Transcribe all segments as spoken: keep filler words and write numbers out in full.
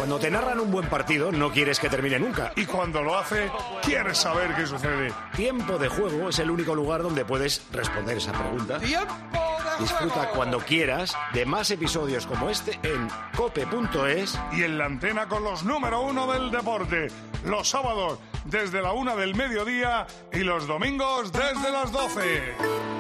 Cuando te narran un buen partido, no quieres que termine nunca. Y cuando lo hace, quieres saber qué sucede. Tiempo de Juego es el único lugar donde puedes responder esa pregunta. ¡Tiempo de Disfruta juego! cuando quieras de más episodios como este en cope punto es. Y en la antena con los número uno del deporte. Los sábados desde la una del mediodía y los domingos desde las doce.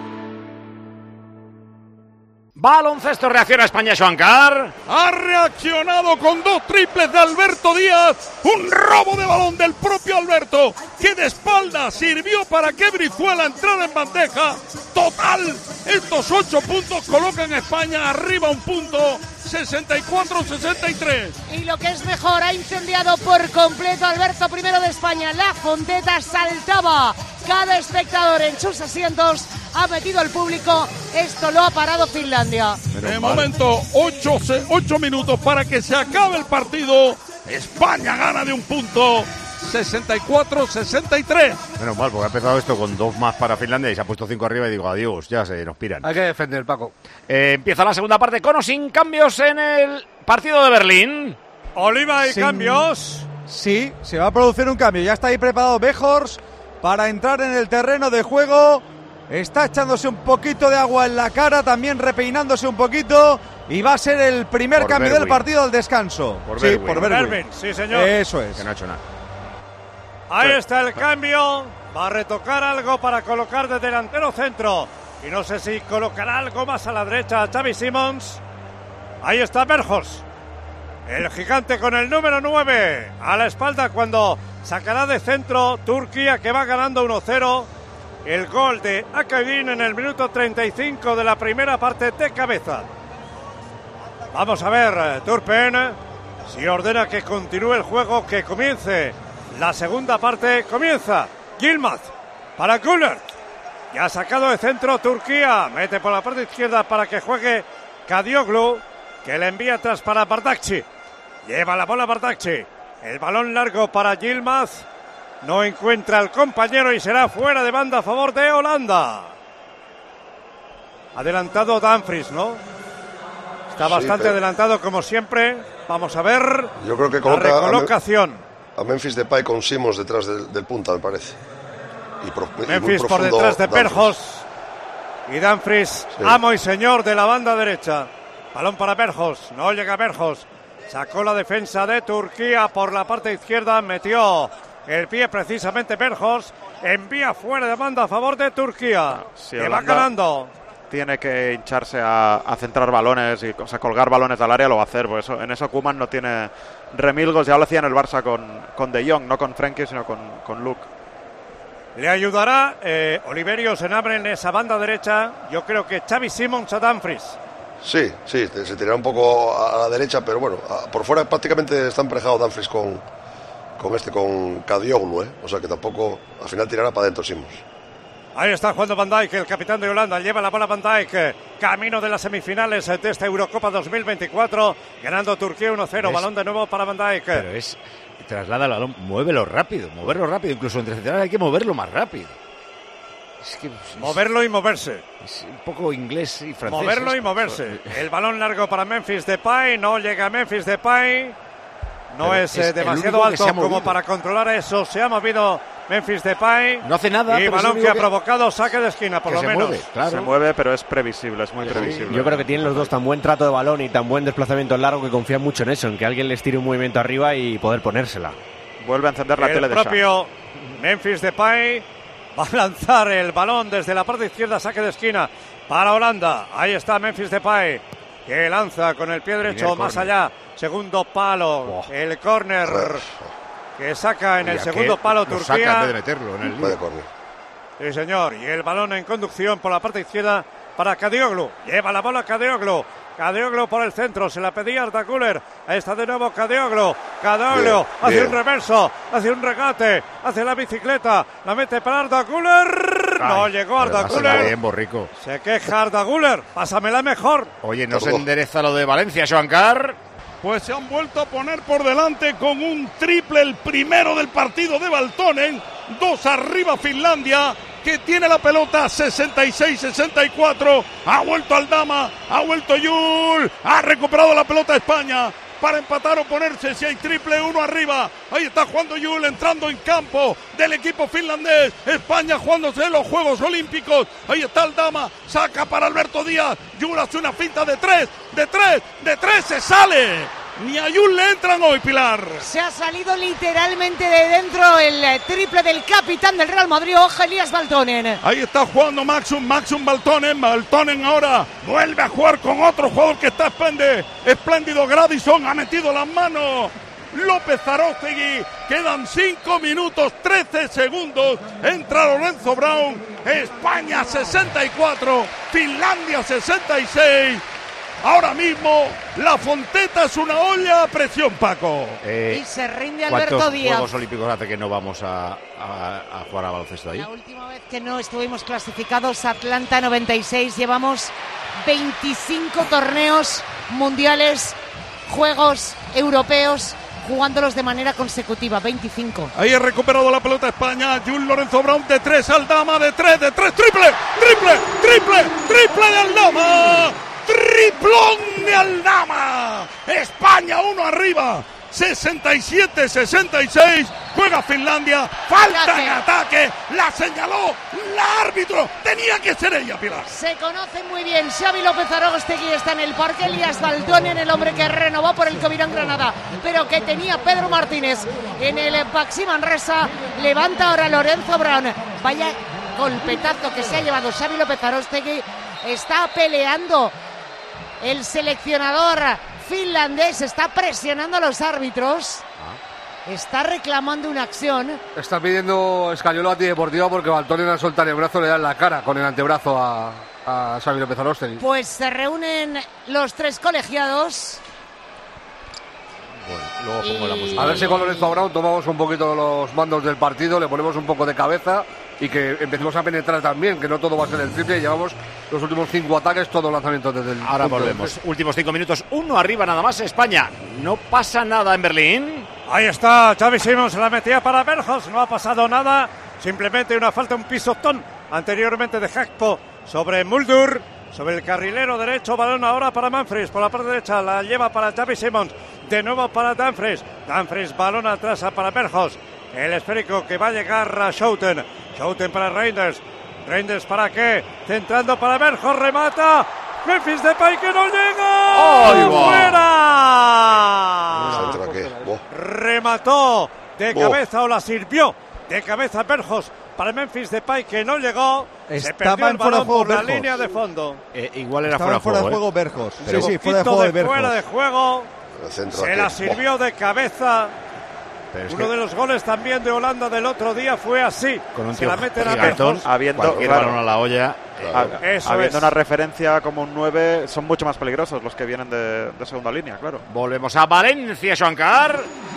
Baloncesto reacciona España, Joan Carr. Ha reaccionado con dos triples de Alberto Díaz. Un robo de balón del propio Alberto, que de espalda sirvió para que Brizuela entrara en bandeja. Total, estos ocho puntos colocan a España arriba un punto, sesenta y cuatro a sesenta y tres. Y lo que es mejor, ha incendiado por completo Alberto primero de España. La Fonteta saltaba cada espectador en sus asientos. Ha metido al público, esto lo ha parado Finlandia. De momento, ocho, ocho minutos para que se acabe el partido. España gana de un punto, sesenta y cuatro a sesenta y tres. Menos mal, porque ha empezado esto con dos más para Finlandia y se ha puesto cinco arriba y digo, adiós, ya se nos piran. Hay que defender, Paco. Eh, empieza la segunda parte con o sin cambios en el partido de Berlín. Oliva y Sin- cambios. Sí, se va a producir un cambio. Ya está ahí preparado Bejors para entrar en el terreno de juego. Está echándose un poquito de agua en la cara, también repeinándose un poquito. Y va a ser el primer Por cambio Berwin. del partido al descanso. Por sí, Berwin. por Berwin. Berwin, sí señor. Eso es. Que no ha hecho nada. Ahí está el cambio. Va a retocar algo para colocar de delantero centro. Y no sé si colocará algo más a la derecha Xavi Simons. Ahí está Berjos. El gigante con el número nueve a la espalda cuando sacará de centro Turquía, que va ganando uno cero. El gol de Akagin en el minuto treinta y cinco de la primera parte de cabeza. Vamos a ver, eh, Turpen, si ordena que continúe el juego, que comience la segunda parte. Comienza Yilmaz para Güler. Ya ha sacado de centro Turquía. Mete por la parte izquierda para que juegue Kadioglu, que le envía atrás para Bardakci. Lleva la bola Bardakci. El balón largo para Yilmaz. No encuentra al compañero y será fuera de banda a favor de Holanda. Adelantado Dumfries, ¿no? Está Sí, bastante pero- adelantado como siempre. Vamos a ver Yo creo que la coloca a, recolocación. a Memphis Depay con Simons detrás del, del punta, me parece. Y, pro, y muy Memphis por profundo detrás de Dumfries. Berjos. Y Dumfries, Sí. amo y señor de la banda derecha. Balón para Berjos. No llega Berjos. Sacó la defensa de Turquía por la parte izquierda. Metió el pie precisamente Berjos. Envía fuera de banda a favor de Turquía. Sí, que va Holanda ganando. Tiene que hincharse a, a centrar balones y o sea, colgar balones al área, lo va a hacer. Por eso, en eso Koeman no tiene remilgos. Ya lo hacía en el Barça con, con De Jong, no con Frenkie, sino con, con Luke. Le ayudará eh, Oliverio Senabre en esa banda derecha. Yo creo que Xavi Simons a Dumfries. Sí, sí, te- se tirará un poco a, a la derecha, pero bueno, a- por fuera prácticamente está emparejado Dumfries con, con este, con Kadioglu, ¿eh? O sea que tampoco, al final tirará para adentro Simons. Ahí está jugando Van Dijk, el capitán de Holanda. Lleva la bola Van Dijk, eh, camino de las semifinales de esta Eurocopa dos mil veinticuatro. Ganando Turquía uno cero. Es- Balón de nuevo para Van Dijk. Pero es, traslada el balón, muévelo rápido, moverlo rápido. Incluso entre centrales hay que moverlo más rápido. Es que es, Moverlo y moverse. es un poco inglés y francés. Moverlo y esto. moverse. El balón largo para Memphis Depay. No llega Memphis Depay. No Pero es, es eh, el demasiado único que se alto ha movido. como para controlar eso. Se ha movido Memphis Depay. No hace nada, Y pero es el balón que único ha que- provocado saque de esquina, por que lo se menos. mueve, claro. Se mueve, pero es previsible, es muy previsible. Yo creo que tienen los dos tan buen trato de balón y tan buen desplazamiento largo que confían mucho en eso, en que alguien les tire un movimiento arriba y poder ponérsela. Vuelve a encender la El tele de Shah. propio Memphis Depay va a lanzar el balón desde la parte izquierda, saque de esquina para Holanda. Ahí está Memphis Depay, que lanza con el pie derecho Primer más córner. allá. Segundo palo, el córner que saca en el Ya segundo que palo lo saca en vez de Turquía. meterlo en el Vaya lío. córner. Sí, señor. Y el balón en conducción por la parte izquierda para Kadioglu. Lleva la bola Kadioglu. Kadioglu por el centro. Se la pedía Arda Güler. Ahí está de nuevo Kadioglu. Kadioglu Bien, hace bien. un reverso. Hace un regate. Hace la bicicleta. La mete para Arda Güler. No Ay, llegó Arda pero pásala Güler. bien, Borrico. Se queja Arda Güler. Pásamela mejor. Oye, no se Tardó. endereza lo de Valencia, Joan Carr. Pues se han vuelto a poner por delante con un triple, el primero del partido de Valtonen. Dos arriba Finlandia, que tiene la pelota sesenta y seis sesenta y cuatro. Ha vuelto Aldama, ha vuelto Yul, ha recuperado la pelota España. para empatar o ponerse si hay triple, uno arriba. Ahí está jugando Yul entrando en campo del equipo finlandés. España jugándose los Juegos Olímpicos. Ahí está Aldama, saca para Alberto Díaz. Yul hace una finta de tres, de tres, de tres, se sale. Ni a Yul le entran hoy, Pilar. Se ha salido literalmente de dentro el triple del capitán del Real Madrid, ojo, Elias Valtonen. Ahí está jugando Maxum, Maxum Valtonen. Valtonen ahora vuelve a jugar con otro jugador que está espléndido. Espléndido, Gradison ha metido las manos. López Aróstegui, quedan cinco minutos, trece segundos. Entra Lorenzo Brown. España sesenta y cuatro, Finlandia sesenta y seis. Ahora mismo la Fonteta es una olla a presión, Paco. Eh, y se rinde Alberto ¿Cuántos Díaz. Juegos Olímpicos hace que no vamos a, a, a jugar a baloncesto ahí? La última vez que no estuvimos clasificados, Atlanta noventa y seis. Llevamos veinticinco torneos mundiales, juegos europeos, jugándolos de manera consecutiva, veinticinco. Ahí ha recuperado la pelota España. Jules Lorenzo Brown de tres, Aldama de tres, de tres, triple, triple, triple, triple de Aldama. Triplón de Aldama. España uno arriba. sesenta y siete sesenta y seis. Juega Finlandia. Falta en ataque. La señaló la árbitro. Tenía que ser ella, Pilar. Se conocen muy bien. Xavi López Aróstegui está en el parque. Elias Valtonen, el hombre que renovó por el Covirán Granada, pero que tenía Pedro Martínez en el Baxi Manresa. Levanta ahora Lorenzo Brown. Vaya golpetazo que se ha llevado Xavi López Aróstegui. Está peleando el seleccionador finlandés, está presionando a los árbitros, está reclamando una acción. Está pidiendo Escayola antideportiva porque Valtonen al soltar el brazo le da en la cara con el antebrazo a, a Xavi López Aróstegui. Pues se reúnen los tres colegiados. Bueno, luego pongo la música. A ver si con Lorenzo Brown tomamos un poquito los mandos del partido, le ponemos un poco de cabeza y que empecemos a penetrar también, que no todo va a ser el triple. Llevamos los últimos cinco ataques, todos lanzamientos desde el Ahora punto volvemos. de... Últimos cinco minutos, uno arriba nada más España. No pasa nada en Berlín. Ahí está Xavi Simons, la metía para Bergos, no ha pasado nada, simplemente una falta, un pisotón anteriormente de Hakpo sobre Muldur, sobre el carrilero derecho. Balón ahora para Manfries, por la parte derecha la lleva para Xavi Simons, de nuevo para Danfries, Danfries balón atrás para Bergos, el esférico que va a llegar a Schouten, Schouten para Reinders, Reinders para qué, centrando para Bergos, remata Memphis Depay que no llega. ¡Oh, ¡Fuera! Remató de cabeza oh. o la sirvió de cabeza Bergos para Memphis Depay que no llegó. Se perdió el balón por la línea de fondo. Eh, igual era Estaba fuera, fuera de juego, ¿eh? Bergos. Sí, sí, fuera de juego de Bergos. Fuera de juego. Se la sirvió de cabeza. Uno de los goles también de Holanda del otro día fue así. Con un se la meten a Bergos. Habiendo, claro, a la olla. Claro. Eso habiendo es. Una referencia como un nueve, son mucho más peligrosos los que vienen de, de segunda línea, claro. Volvemos a Valencia, Shankar.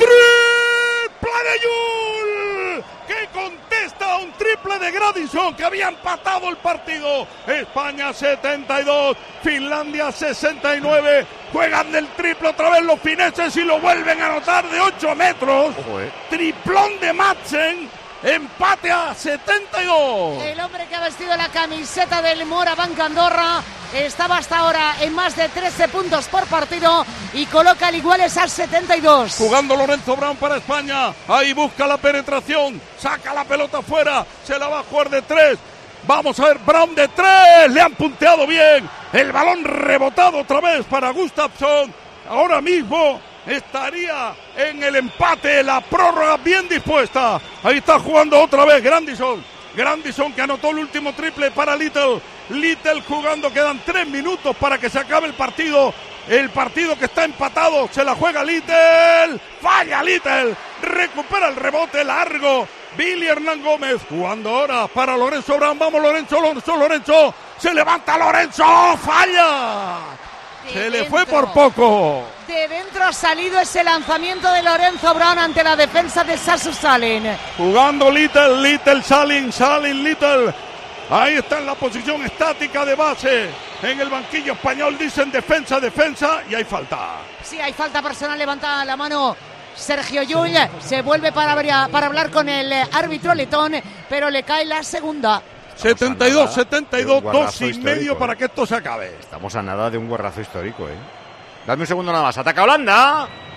¡Triple de Yul! Que contesta un triple de Gradison que había empatado el partido. España setenta y dos, Finlandia sesenta y nueve. Juegan del triple otra vez los fineses y lo vuelven a anotar de ocho metros. Ojo, eh. Triplón de Madsen. Empate a setenta y dos. El hombre que ha vestido la camiseta del Morabanc Andorra estaba hasta ahora en más de trece puntos por partido y coloca al iguales a setenta y dos. Jugando Lorenzo Brown para España. Ahí busca la penetración. Saca la pelota afuera. Se la va a jugar de tres. Vamos a ver, Brown de tres. Le han punteado bien. El balón rebotado otra vez para Gustafsson. Ahora mismo estaría en el empate, la prórroga bien dispuesta. Ahí está jugando otra vez Grandison. Grandison que anotó el último triple para Little. Little jugando, quedan tres minutos para que se acabe el partido. El partido que está empatado, se la juega Little. Falla Little, recupera el rebote largo. Billy Hernán Gómez jugando ahora para Lorenzo Brown. Vamos Lorenzo, Lorenzo, Lorenzo. Se levanta Lorenzo, falla. De Se le dentro. fue por poco. De dentro ha salido ese lanzamiento de Lorenzo Brown ante la defensa de Sasu Salin. Jugando Little, Little, Salin, Salin, Little. Ahí está en la posición estática de base. En el banquillo español dicen defensa, defensa y hay falta. Sí, hay falta personal, levanta la mano Sergio Llull. Se vuelve para, para hablar con el árbitro letón, pero le cae la segunda. setenta y dos, setenta y dos, dos y histórico, medio eh. para que esto se acabe. Estamos a nada de un guarrazo histórico, ¿eh? Dame un segundo nada más. Ataca Holanda.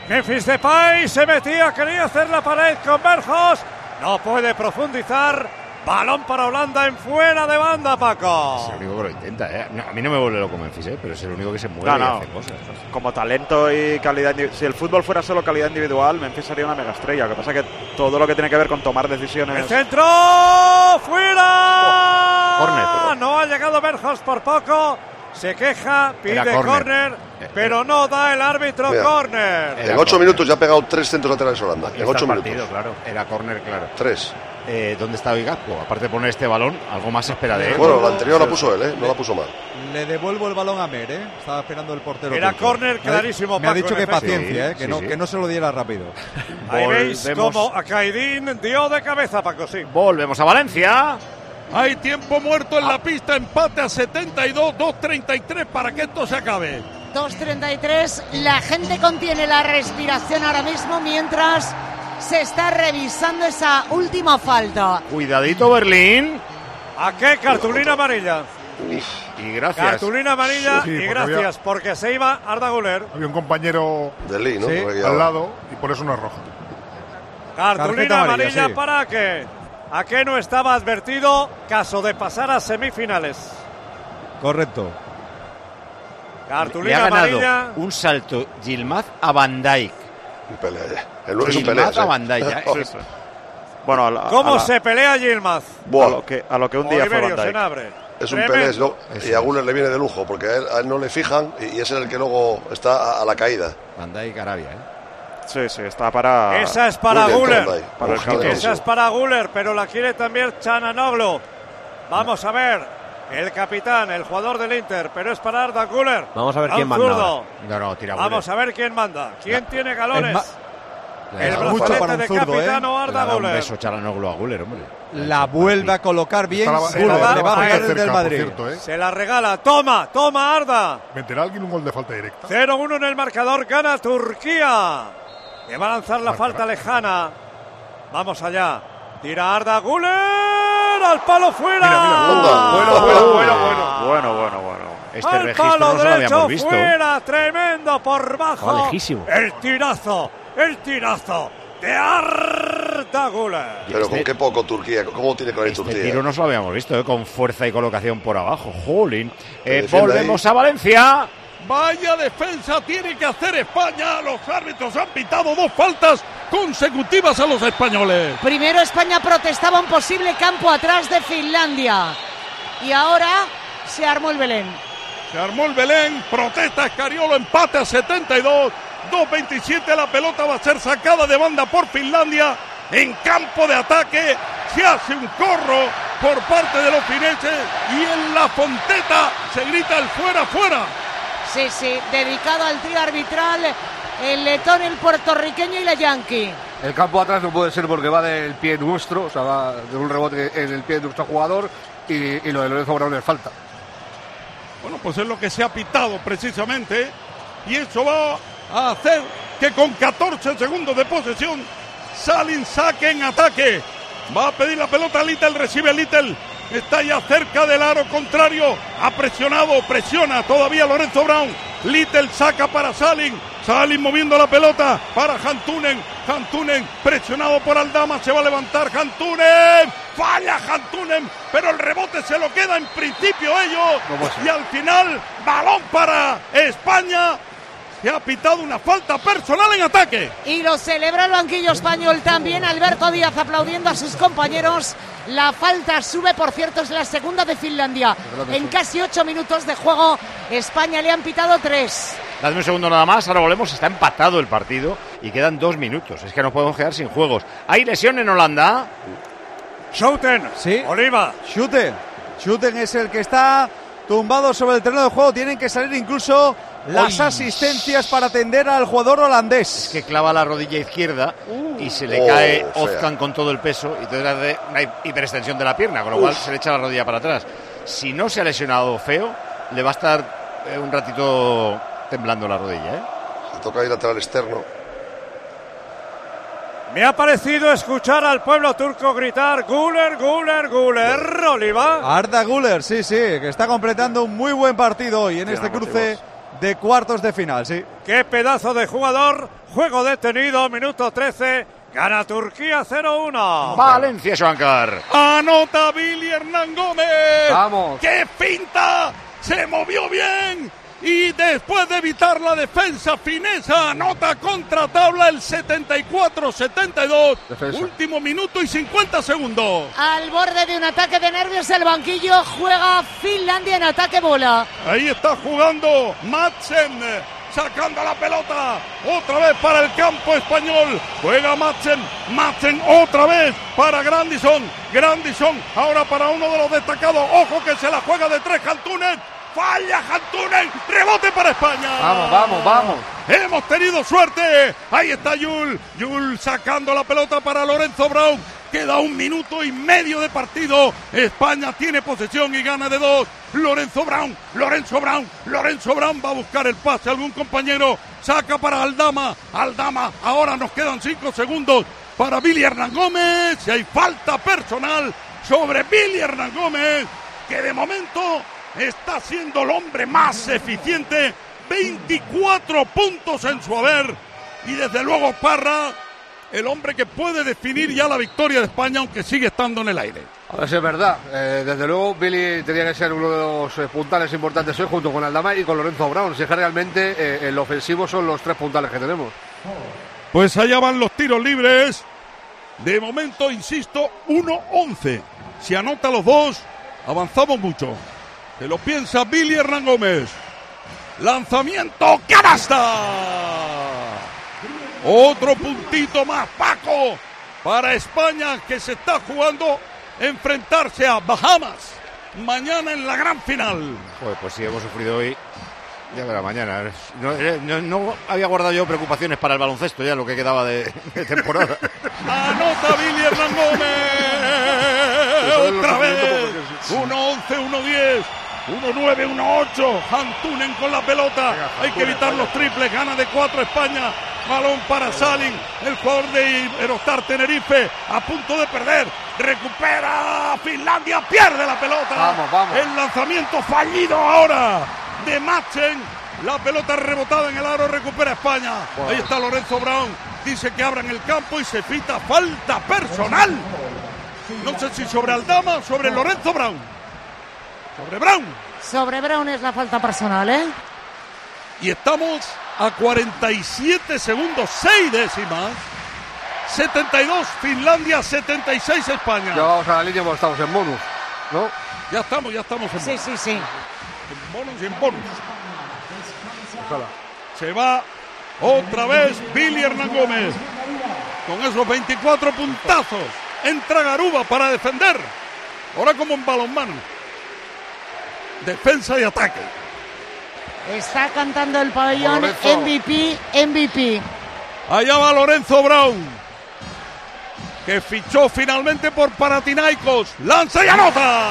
Memphis Depay se metía, quería hacer la pared con Berjos. No puede profundizar. Balón para Holanda en fuera de banda, Paco. Es el único que lo intenta, ¿eh? No, a mí no me vuelve loco Memphis, ¿eh? Pero es el único que se mueve No, y no. hace cosas. Como talento y calidad, si el fútbol fuera solo calidad individual, Memphis sería una mega estrella. Lo que pasa es que todo lo que tiene que ver con tomar decisiones. ¡El centro! ¡Fuera! Oh, córner. No ha llegado Berjos por poco. Se queja, pide Era córner. córner, pero no da el árbitro Mira. córner. En ocho minutos ya ha pegado tres centros laterales Holanda. Aquí En está ocho el minutos. partido, claro. Era córner, claro. Tres. Eh, ¿Dónde está hoy Gakpo? Aparte de poner este balón, algo más se espera de él. Bueno, la anterior la puso él, ¿eh? No la puso mal. Le devuelvo el balón a Mer, ¿eh? Estaba esperando el portero. Era turco. córner Me ha- clarísimo, Me ha Paco, dicho en que efecto. paciencia, ¿eh? Sí, Que, sí, no, sí. que no se lo diera rápido. Ahí veis Volvemos. cómo Akaidín dio de cabeza, Paco, sí. Volvemos a Valencia. Hay tiempo muerto en la pista, empate a setenta y dos, dos treinta y tres para que esto se acabe. dos treinta y tres, la gente contiene la respiración ahora mismo mientras se está revisando esa última falta. Cuidadito, Berlín. ¿A qué cartulina amarilla? Y gracias. Cartulina amarilla Sí, y porque gracias, había- porque se iba Arda Güler. Había un compañero De Lee, ¿no? Sí, Porque al ya- lado y por eso no es roja. Cartulina Tarjeta amarilla, amarilla, sí. para que a que no estaba advertido caso de pasar a semifinales. Correcto. Le ha Cartulina ganado amarilla. un salto Yilmaz a Van Dijk. Un pelea ya. El es un pelea. Yilmaz a Van Dijk. ¿eh? Sí, sí. Bueno, a la- ¿Cómo a la- se pelea Yilmaz? a Buah, lo que a lo que un día fue Oliverio Van Dijk. Senabre. es un Tremendo. pelea. ¿no? Eso Y a es. Guller le viene de lujo porque a él, a él no le fijan y, y es el que luego está a, a la caída. Van Dijk, Arabia, ¿eh? Sí, sí, está para. Esa es para Muy bien, Güler. Van Dijk. Para el Ojito. campo. Esa es para Güler, pero la quiere también Chananoglu. Vamos a ver. El capitán, el jugador del Inter, pero es para Arda Güler. Vamos a ver Da quién un manda zurdo. ahora. No, no, tira Vamos a ver quién manda. ¿Quién tiene galones? Es ma- El Mucho brazalete para un de zurdo, capitano ¿eh? Le Arda ha dado un Güler. beso Chalanoglu a Guller, hombre. La vuelve a colocar bien. Estaba- Guller, estaba le va a bastante pegar desde el cerca, por Madrid. cierto, ¿eh? Se la regala. Toma, toma Arda. ¿Meterá alguien un gol de falta directa? cero uno en el marcador. Gana Turquía. Que va a lanzar la falta lejana. Vamos allá. Tira Arda Güler. Al palo fuera. Mira, mira, anda. Bueno, bueno, bueno, bueno. Bueno, bueno, bueno. Este Al registro palo no se lo derecho habíamos visto. fuera. Tremendo por bajo. Oh, lejísimo. El tirazo. El tirazo de Arda Güler. Pero Este- con qué poco Turquía. ¿Cómo tiene que venir Este Turquía? tiro no se lo habíamos visto, ¿eh? Con fuerza y colocación por abajo. Jolín. Eh, defiende volvemos ahí. a Valencia. Vaya defensa tiene que hacer España. Los árbitros han pitado dos faltas consecutivas a los españoles. Primero España protestaba un posible campo atrás de Finlandia. Y ahora se armó el Belén. Se armó el Belén, protesta Escariolo, empate a setenta y dos, dos veintisiete, la pelota va a ser sacada de banda por Finlandia, en campo de ataque, se hace un corro por parte de los fineses y en la Fonteta se grita el fuera, fuera. Sí, sí, dedicado al trío arbitral, el letón, el puertorriqueño y la yankee. El campo atrás no puede ser porque va del pie nuestro, o sea, va de un rebote en el pie de nuestro jugador y, y lo de Lorenzo Brown es falta. Bueno, pues es lo que se ha pitado precisamente y eso va a hacer que con catorce segundos de posesión Salin saque en ataque. Va a pedir la pelota a Little, recibe Little, está ya cerca del aro contrario, ha presionado, presiona todavía Lorenzo Brown. Little saca para Salin, Salin moviendo la pelota para Hantunen, Hantunen presionado por Aldama, se va a levantar Hantunen, falla Hantunen, pero el rebote se lo queda en principio ellos y al final balón para España. Se ha pitado una falta personal en ataque. Y lo celebra el banquillo español también. Alberto Díaz aplaudiendo a sus compañeros. La falta sube, por cierto, es la segunda de Finlandia. En casi ocho minutos de juego, España le han pitado tres. Dadme un segundo nada más, ahora volvemos. Está empatado el partido y quedan dos minutos. Es que no podemos quedar sin juegos. ¿Hay lesión en Holanda? Schouten. Sí. Oliva. Schuten. Schuten es el que está tumbado sobre el terreno de juego. Tienen que salir incluso las Uy. asistencias para atender al jugador holandés. Que clava la rodilla izquierda y se le Oh, cae fea. Ozcan con todo el peso y entonces hace una hiperextensión de la pierna, con lo cual se le echa la rodilla para atrás. Si no se ha lesionado feo, le va a estar eh, un ratito temblando la rodilla, ¿eh? Se toca ir lateral externo. Me ha parecido escuchar al pueblo turco gritar Güler, Güler, Güler, Oliva. Arda Güler, sí, sí, que está completando un muy buen partido hoy en Tiene este motivos. cruce de cuartos de final, sí. ¡Qué pedazo de jugador! Juego detenido, minuto trece. Gana Turquía cero uno. Valencia, Schwankar. Anota Billy Hernán Gómez. Vamos. ¡Qué finta! Se movió bien. Y después de evitar la defensa finesa, anota contra tabla el setenta y cuatro setenta y dos. Defensa. Último minuto y cincuenta segundos. Al borde de un ataque de nervios el banquillo, juega Finlandia en ataque bola. Ahí está jugando Madsen, sacando la pelota, otra vez para el campo español, juega Madsen, Madsen otra vez para Grandison, Grandison ahora para uno de los destacados, ojo que se la juega de tres Haltunen, falla Haltunen, rebote para España. Vamos, vamos, vamos. Hemos tenido suerte, ahí está Yul, Yul sacando la pelota para Lorenzo Brown, queda un minuto y medio de partido, España tiene posesión y gana de dos, Lorenzo Brown, Lorenzo Brown, Lorenzo Brown va a buscar el pase, algún compañero, saca para Aldama, Aldama, ahora nos quedan cinco segundos para Billy Hernán Gómez, y hay falta personal sobre Billy Hernán Gómez, que de momento está siendo el hombre más eficiente, veinticuatro puntos en su haber, y desde luego Parra, el hombre que puede definir ya la victoria de España, aunque sigue estando en el aire. A ver si es verdad. Eh, desde luego, Billy tenía que ser uno de los eh, puntales importantes hoy, junto con Aldama y con Lorenzo Brown. Si es que realmente eh, el ofensivo son los tres puntales que tenemos. Pues allá van los tiros libres. De momento, insisto, uno once. Si anota los dos, avanzamos mucho. Se lo piensa Billy Hernán Gómez. Lanzamiento, canasta. Otro puntito más, Paco, para España, que se está jugando enfrentarse a Bahamas mañana en la gran final. Joder, pues sí, hemos sufrido hoy. Ya verá mañana. No, no, no había guardado yo preocupaciones para el baloncesto, ya lo que quedaba de, de temporada. Anota Billy Hernán Gómez. Otra vez. uno once, uno diez. uno nueve, uno ocho. Haltunen con la pelota. Hay que evitar los triples. Gana de cuatro España. Balón para Salin, el jugador de Eurostar Tenerife, a punto de perder. Recupera Finlandia, pierde la pelota. Vamos, vamos. El lanzamiento fallido ahora de Madsen. La pelota rebotada en el aro, recupera España. Wow. Ahí está Lorenzo Brown. Dice que abran el campo y se pita falta personal. No sé si sobre Aldama o sobre Lorenzo Brown. Sobre Brown. Sobre Brown es la falta personal, ¿eh? Y estamos a cuarenta y siete segundos, seis décimas. setenta y dos Finlandia, setenta y seis España. Ya vamos a la línea porque estamos en bonus, ¿no? Ya estamos, ya estamos en sí, bonus. Sí, sí, sí. En bonus y en bonus. Ojalá. Se va otra vez Billy Hernán Gómez. Con esos veinticuatro puntazos. Entra Garuba para defender. Ahora como en balonmano. Defensa y ataque. Está cantando el pabellón M V P, M V P. Allá va Lorenzo Brown, que fichó finalmente por Panathinaikos. Lanza y anota.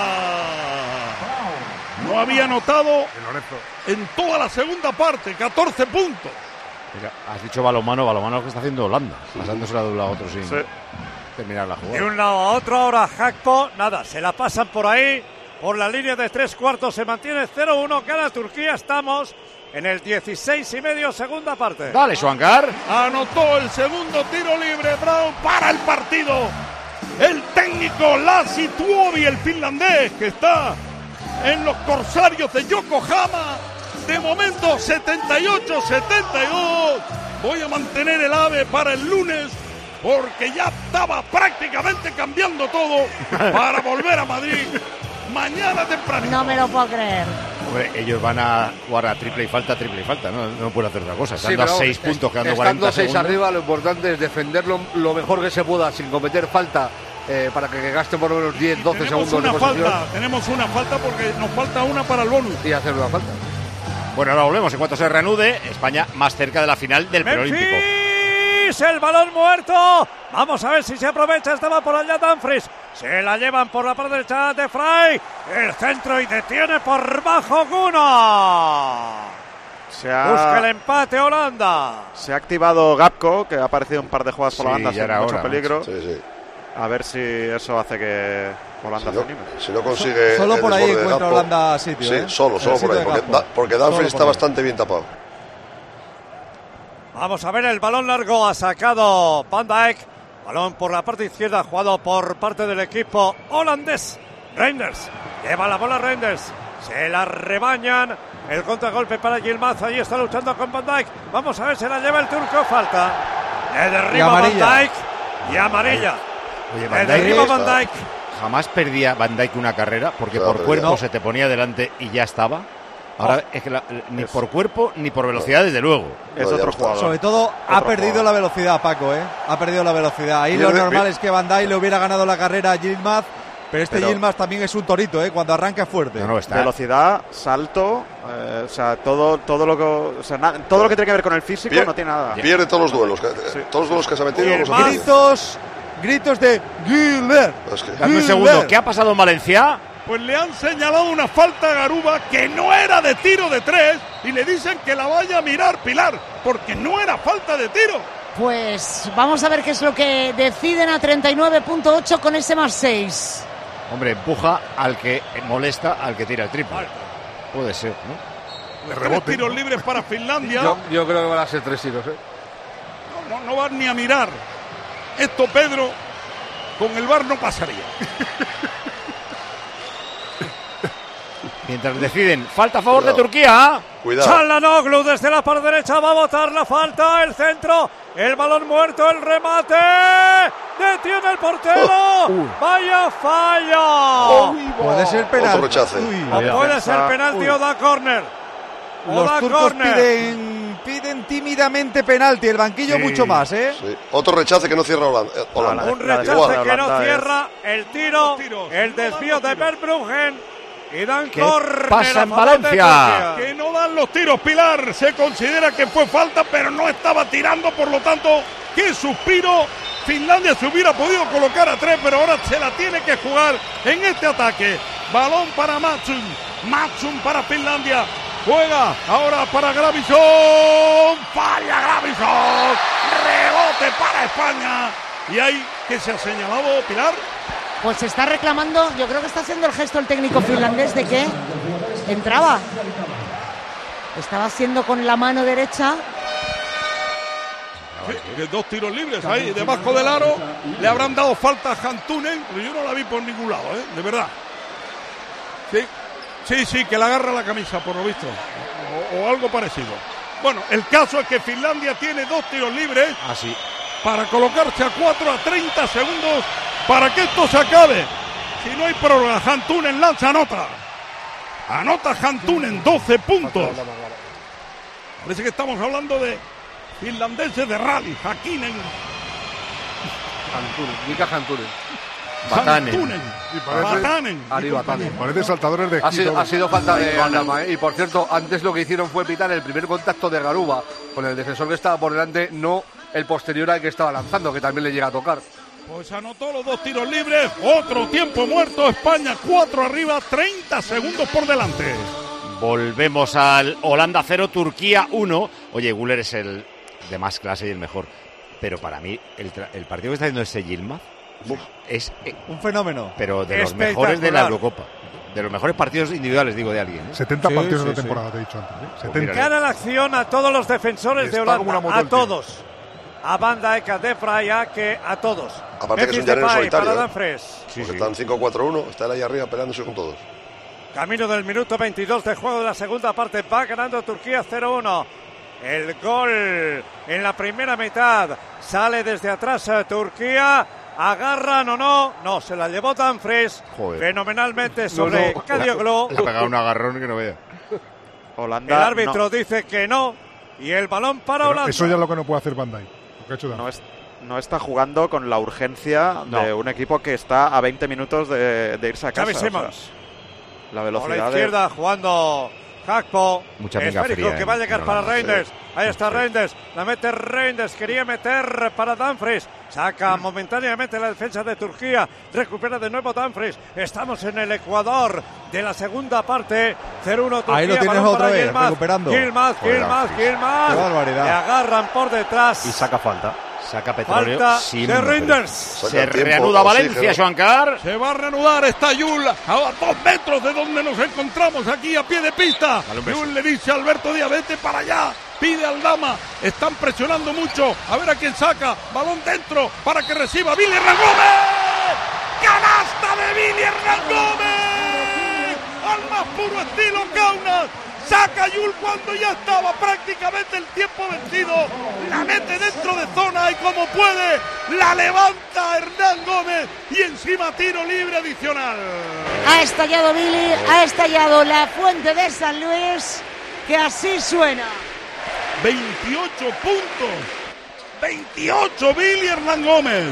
No había anotado en toda la segunda parte, catorce puntos. Mira, has dicho balonmano, balonmano que está haciendo Holanda, pasándosela de un lado a otro sin sí. terminar la jugada. De un lado a otro ahora Hakpo, nada, se la pasan por ahí. Por la línea de tres cuartos se mantiene cero uno, gana Turquía, estamos en el dieciséis y medio, segunda parte. Dale, Schwankar. Anotó el segundo tiro libre, Brown para el partido. El técnico Lassi Tuovi, el finlandés, que está en los corsarios de Yokohama. De momento setenta y ocho setenta y dos. Voy a mantener el AVE para el lunes, porque ya estaba prácticamente cambiando todo para volver a Madrid. Mañana temprano. No me lo puedo creer. Hombre, ellos van a jugar a triple y falta, triple y falta, no, no pueden hacer otra cosa. Estando sí, a seis puntos, quedando cuarenta cuarenta seis segundos. arriba, lo importante es defenderlo lo mejor que se pueda sin cometer falta, eh, para que gaste por lo menos diez, doce segundos una de posesión. Falta, tenemos una falta porque nos falta una para el bonus. Y hacer una falta. Bueno, ahora volvemos. En cuanto se reanude, España más cerca de la final del preolímpico. El balón muerto. Vamos a ver si se aprovecha. Estaba por allá Dumfries. Se la llevan por la parte derecha de Fry. El centro y detiene por bajo Guno. Se ha... Busca el empate Holanda. Se ha activado Gapco, que ha aparecido un par de jugadas por sí, la banda sin mucho hora, peligro. Sí, sí. A ver si eso hace que Holanda si no, se anime. Si no consigue. Solo por ahí encuentra Gakpo, Holanda sitio. Sí, ¿eh? solo, solo por ahí. Porque, da, porque Dumfries está bastante bien tapado. Vamos a ver el balón largo. Ha sacado Van Dijk. Balón por la parte izquierda, jugado por parte del equipo holandés. Reinders. Lleva la bola Reinders. Se la rebañan. El contragolpe para Yilmaz. Ahí está luchando con Van Dijk. Vamos a ver, se la lleva el turco. Falta. Le derriba Van Dijk. Y amarilla. Oye, Le derriba Van Dijk. Jamás perdía Van Dijk una carrera porque Claro, por cuerpo no. se te ponía delante y ya estaba. Ahora es que la- ni por cuerpo ni por velocidad, desde luego. Es No, ya otro no está. jugador. Sobre todo ha Otro perdido jugador. la velocidad, Paco, ¿eh? Ha perdido la velocidad. Ahí lo Pierde- normal pi- es que Van Dijk le hubiera ganado la carrera a Yilmaz, pero este Pero- Yilmaz también es un torito, ¿eh? Cuando arranca fuerte. No, no, está. Velocidad, salto, eh, o sea, todo, todo lo que, o sea, na- todo lo que tiene que ver con el físico Pier- no tiene nada. Pierde todos los duelos. que- Sí. Todos los duelos que se ha metido. Y el los ha más- perdido. Gritos, gritos de Giller. Es que- Dame un segundo. ¿Qué ha pasado en Valencia? Pues le han señalado una falta a Garuba que no era de tiro de tres y le dicen que la vaya a mirar Pilar, porque no era falta de tiro. Pues vamos a ver qué es lo que deciden a treinta y nueve punto ocho con ese más seis. Hombre, empuja al que molesta, al que tira el triple. Puede ser, ¿no? Tres tiros libres para Finlandia. Yo, yo creo que van a ser tres tiros, ¿eh? No, no, no van ni a mirar. Esto, Pedro, con el V A R no pasaría. Mientras deciden, falta a favor Cuidado. de Turquía. Cuidado. Çalhanoğlu desde la parte derecha va a botar la falta, el centro, el balón muerto, el remate, detiene el portero, vaya fallo, Puede ser penal. Otro rechace. o puede ser penalti o da córner, o Los da turcos córner. piden, piden tímidamente penalti, el banquillo Sí. mucho más, ¿eh? Sí. Otro rechace que no cierra Holanda. eh, Holanda. la- Un la rechace defensa de que no Holanda es- cierra, el tiro, Dos tiros. el desvío de Verbruggen y dan ¿Qué córner pasa a en favor de Valencia? Turquía. Que no dan los tiros, Pilar. Se considera que fue falta, pero no estaba tirando, por lo tanto, qué suspiro. Finlandia se hubiera podido colocar a tres, pero ahora se la tiene que jugar en este ataque. Balón para Matsun, Matsun para Finlandia. Juega ahora para Gravison. Falla Gravison. Rebote para España. Y ahí que se ha señalado, Pilar. Pues se está reclamando, yo creo que está haciendo el gesto el técnico finlandés de que entraba. Estaba haciendo con la mano derecha. Que dos tiros libres ahí, debajo del aro. Le habrán dado falta a Hantunen, pero yo no la vi por ningún lado, ¿eh? De verdad. Sí, sí, sí, que le agarra la camisa, por lo visto. O, o algo parecido. Bueno, el caso es que Finlandia tiene dos tiros libres Así. para colocarse a cuatro a treinta segundos para que esto se acabe. Si no hay prórroga, Hantunen lanza, anota. Anota Hantunen, doce puntos. Parece que estamos hablando de finlandeses de rally. Hakkinen, Hantunen, Mika Hantunen. Batanen. Hantunen, Y parece- Batanen. Ari Batanen. Parece saltadores de Ha esquí sido, todo. ha sido falta de Aldama, ¿eh? Y por cierto, antes lo que hicieron fue pitar el primer contacto de Garuba con el defensor que estaba por delante, no el posterior al que estaba lanzando, que también le llega a tocar. Pues anotó los dos tiros libres. Otro tiempo muerto. España cuatro arriba, treinta segundos por delante. Volvemos al Holanda cero, Turquía uno. Oye, Güler es el de más clase y el mejor. Pero para mí, el, tra- el partido que está haciendo ese Yilmaz es, eh, Un fenómeno. pero de los Espectacular. mejores de la Eurocopa. De los mejores partidos individuales, digo, de alguien. ¿eh? setenta Sí, partidos sí, de sí. temporada, te he dicho antes. ¿eh? Pues setenta. mira, Gana la acción a todos los defensores de Está como una Holanda, moto a el tío. todos. A Van Dijk, a De Vrij, a que a todos. Aparte que es un Memphis llanero Depay solitario, para ¿eh? Dumfries. Porque están cinco cuatro uno, están ahí arriba peleándose con todos. Camino del minuto veintidós de juego de la segunda parte. Va ganando Turquía cero uno. El gol en la primera mitad sale desde atrás a Turquía. ¿Agarran o no? No, se la llevó Dumfries Joder. fenomenalmente sobre No, no. Kadioglu. Le ha pegado un agarrón que no vea. Holanda El árbitro no, dice que no. Y el balón para Pero Holanda. eso ya es lo que no puede hacer Van Dijk. Lo que ha hecho Dani. no, es- no está jugando con la urgencia No. de un equipo que está a veinte minutos de, de irse a casa. Xavi o sea, Simons. la Por velocidad la de- izquierda jugando Gakpo. Mucha pinga Esférico fría, que eh, va a llegar en para Holanda, Reinders. sí. Ahí está Sí. Reinders. La mete Reinders. Quería meter para Dumfries. Saca momentáneamente la defensa de Turquía. Recupera de nuevo Dumfries. Estamos en el Ecuador de la segunda parte. cero uno Turquía. Ahí lo tienes balón otra para vez, Yilmaz. recuperando. Yilmaz, Joder, Yilmaz, Dumfries. Yilmaz. Qué barbaridad. Le agarran por detrás. Y saca falta. Saca petróleo. Falta sí, de Reinders. Se reanuda Valencia, Joan Carr. Se va a reanudar esta Yul a dos metros de donde nos encontramos aquí a pie de pista. Yul le dice a Alberto Díaz, vete para allá. Pide al Dama, están presionando mucho. A ver a quién saca. Balón dentro para que reciba Billy Hernán Gómez. ¡Canasta de Billy Hernán Gómez! Al más puro estilo Kaunas. Saca Yul cuando ya estaba prácticamente el tiempo vencido. La mete dentro de zona y como puede, la levanta Hernán Gómez y encima tiro libre adicional. Ha estallado Billy, ha estallado la fuente de San Luis, que así suena. veintiocho puntos. veintiocho Billy Hernán Gómez.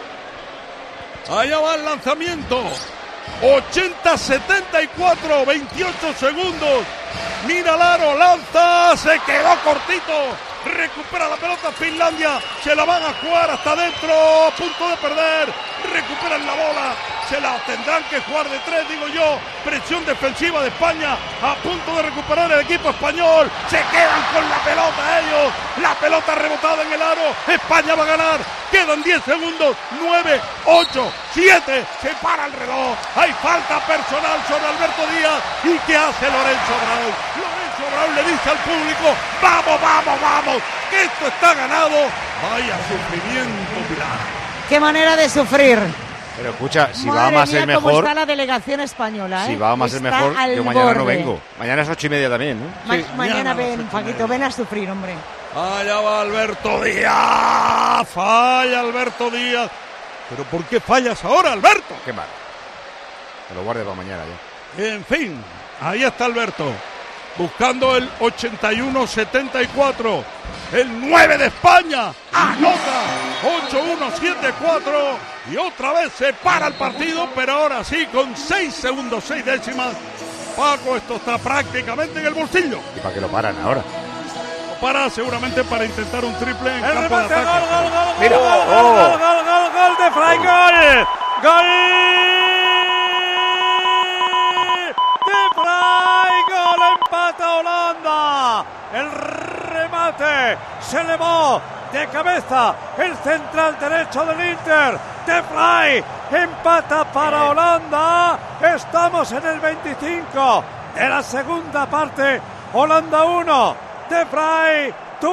Allá va el lanzamiento. ochenta setenta y cuatro, veintiocho segundos. Mira el aro, lanza, se quedó cortito. Recupera la pelota Finlandia, se la van a jugar hasta adentro, a punto de perder. Recuperan la bola, se la tendrán que jugar de tres, digo yo. Presión defensiva de España, a punto de recuperar el equipo español. Se quedan con la pelota ellos, la pelota rebotada en el aro. España va a ganar, quedan diez segundos, nueve, ocho, siete, se para el reloj. Hay falta personal sobre Alberto Díaz. ¿Y qué hace Lorenzo Brown? Lorenzo Brown le dice al público, vamos, vamos, vamos, que esto está ganado. Vaya sufrimiento, Pilar. Qué manera de sufrir. Pero escucha, si Madre va más mía, el mejor. ¿cómo está la delegación española? ¿eh? Si va más está el mejor, al yo mañana no borde. vengo. Mañana es ocho y media también, ¿no? Ma- Sí, mañana mañana ven, las ocho y Paquito, media. ven a sufrir, hombre. Allá va Alberto Díaz. Falla Alberto Díaz. ¿Pero por qué fallas ahora, Alberto? Qué mal. Me lo guarde para mañana ya. En fin, ahí está Alberto. Buscando el ochenta y uno setenta y cuatro. El nueve de España. Anota. ocho uno siete cuatro. Y otra vez se para el partido, pero ahora sí con seis segundos, seis décimas. Paco, esto está prácticamente en el bolsillo. ¿Y para qué lo paran ahora? Para seguramente para intentar un triple en El campo de remate, ataque. gol, gol, gol, Mira, gol, oh. gol, gol, gol, gol, gol de Fry, gol, gol de Fry, gol, empata Holanda, el remate se elevó de cabeza el central derecho del Inter, de Fry, empata para Holanda, estamos en el veinticinco de la segunda parte, Holanda uno, de Fry,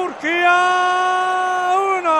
Turquía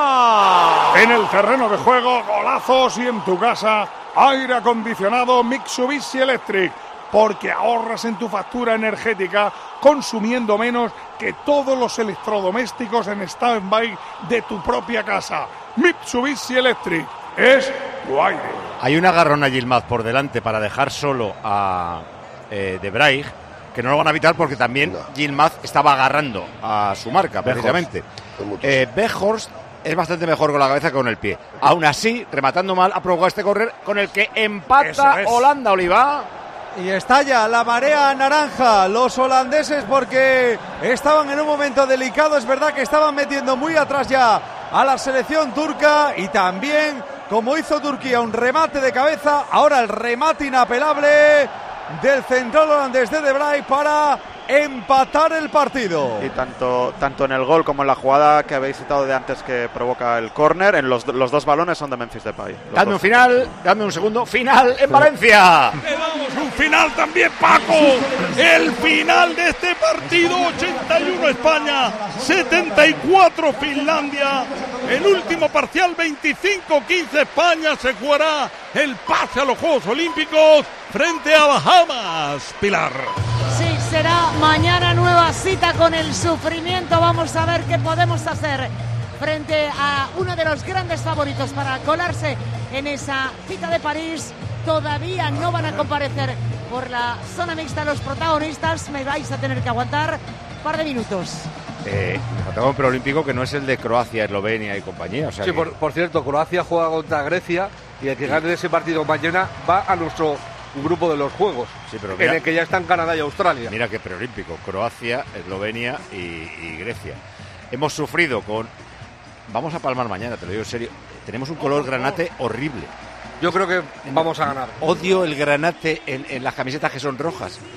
uno. En el terreno de juego, golazos y en tu casa, aire acondicionado Mitsubishi Electric, porque ahorras en tu factura energética consumiendo menos que todos los electrodomésticos en stand-by de tu propia casa. Mitsubishi Electric es tu aire. Hay un agarrón a Yilmaz por delante para dejar solo a eh, De Vrij, que no lo van a evitar porque también No. Yilmaz estaba agarrando a su marca, Weghorst. precisamente. Son muchos. Eh, Weghorst es bastante mejor con la cabeza que con el pie. Aún así, rematando mal, ha provocado este correr con el que empata Eso es. Holanda, Oliva. Y estalla la marea naranja, los holandeses, porque estaban en un momento delicado. Es verdad que estaban metiendo muy atrás ya a la selección turca y también, como hizo Turquía, un remate de cabeza. Ahora el remate inapelable del central holandés de De Vrij para empatar el partido. Y tanto, tanto en el gol como en la jugada que habéis citado de antes que provoca el córner, en los, los dos balones son de Memphis Depay. Los Dame un dos. final, dame un segundo. Final en Valencia. Le damos un final también, Paco. El final de este partido, ochenta y uno España, setenta y cuatro Finlandia. El último parcial, veinticinco quince España. Se jugará el pase a los Juegos Olímpicos frente a Bahamas. Pilar. Sí, será mañana nueva cita con el sufrimiento. Vamos a ver qué podemos hacer frente a uno de los grandes favoritos para colarse en esa cita de París. Todavía no van a comparecer por la zona mixta los protagonistas. Me vais a tener que aguantar un par de minutos. Eh, me faltaba un preolímpico que no es el de Croacia, Eslovenia y compañía. O sea Sí, que- por, por cierto, Croacia juega contra Grecia y el que gane ese partido mañana va a nuestro grupo de los Juegos, Sí, pero en mira- el que ya están Canadá y Australia. Mira qué preolímpico, Croacia, Eslovenia y, y Grecia. Hemos sufrido con... Vamos a palmar mañana, te lo digo en serio. Tenemos un color granate horrible. Yo creo que vamos a ganar. Odio el granate en, en las camisetas que son rojas.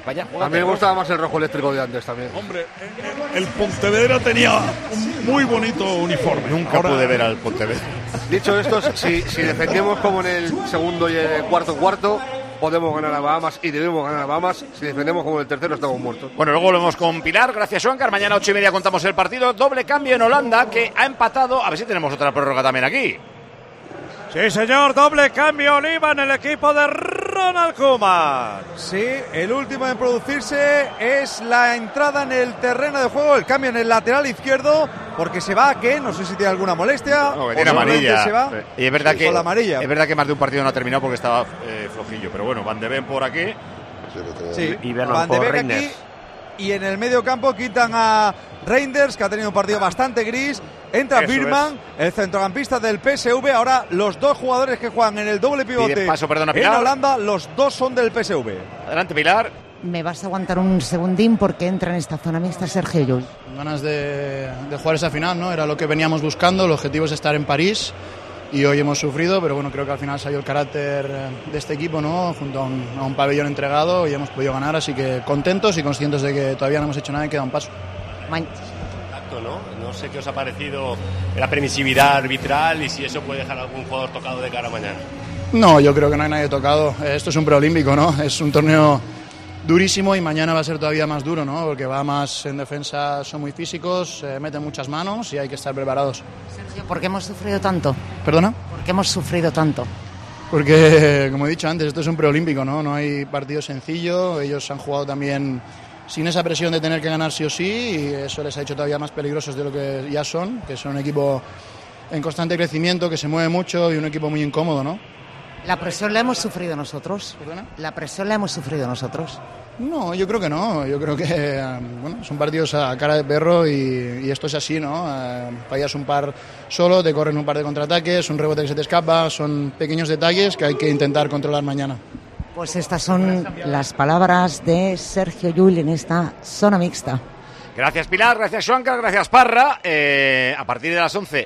España juega. A mí me gustaba más el rojo eléctrico de antes también. Hombre, el Pontevedra tenía un muy bonito uniforme. Nunca Ahora... pude ver al Pontevedra. Dicho esto, si, si defendemos como en el segundo y el cuarto cuarto, podemos ganar a Bahamas y debemos ganar a Bahamas. Si defendemos como en el tercero, estamos muertos. Bueno, luego volvemos con Pilar. Gracias, Schwankar. Mañana ocho y media contamos el partido. Doble cambio en Holanda, que ha empatado. A ver si tenemos otra prórroga también aquí. Sí, señor, doble cambio Oliva en el equipo de Ronald Koeman. Sí, el último en producirse es la entrada en el terreno de juego, el cambio en el lateral izquierdo, porque se va a que, no sé si tiene alguna molestia. No, que tiene amarilla. Se va. Y es verdad, sí, que, la amarilla. es verdad que más de un partido no ha terminado porque estaba eh, flojillo. Pero bueno, Van de Ven por aquí. Sí, y Van de Beek aquí. Y en el medio campo quitan a Reinders, que ha tenido un partido bastante gris. Entra Birman, el centrocampista del P S V. Ahora los dos jugadores que juegan en el doble pivote paso, perdona, en Holanda, los dos son del P S V. Adelante, Pilar. Me vas a aguantar un segundín porque entra en esta zona mixta Sergio Llull. Ganas de, de jugar esa final, ¿no? Era lo que veníamos buscando, el objetivo es estar en París y hoy hemos sufrido, pero bueno, creo que al final salió el carácter de este equipo, ¿no? Junto a un, a un pabellón entregado y hemos podido ganar, así que contentos y conscientes de que todavía no hemos hecho nada y queda un paso. Man- ¿no? No sé qué os ha parecido la permisividad arbitral y si eso puede dejar a algún jugador tocado de cara a mañana. No, yo creo que no hay nadie tocado. Esto es un preolímpico, ¿no? Es un torneo durísimo y mañana va a ser todavía más duro, ¿no? Porque va más en defensa, son muy físicos, eh, meten muchas manos y hay que estar preparados. Sergio, ¿por qué hemos sufrido tanto? ¿Perdona? ¿Por qué hemos sufrido tanto? Porque, como he dicho antes, esto es un preolímpico, ¿no? No hay partido sencillo, ellos han jugado también sin esa presión de tener que ganar sí o sí y eso les ha hecho todavía más peligrosos de lo que ya son, que son un equipo en constante crecimiento, que se mueve mucho y un equipo muy incómodo, ¿no? ¿La presión la hemos sufrido nosotros? ¿Perdona? ¿La presión la hemos sufrido nosotros? No, yo creo que no. Yo creo que bueno, son partidos a cara de perro y, y esto es así, ¿no? Eh, fallas un par solo, te corren un par de contraataques, un rebote que se te escapa, son pequeños detalles que hay que intentar controlar mañana. Pues estas son las palabras de Sergio Llull en esta zona mixta. Gracias, Pilar, gracias, Schwankar, gracias, Parra. Eh, a partir de las once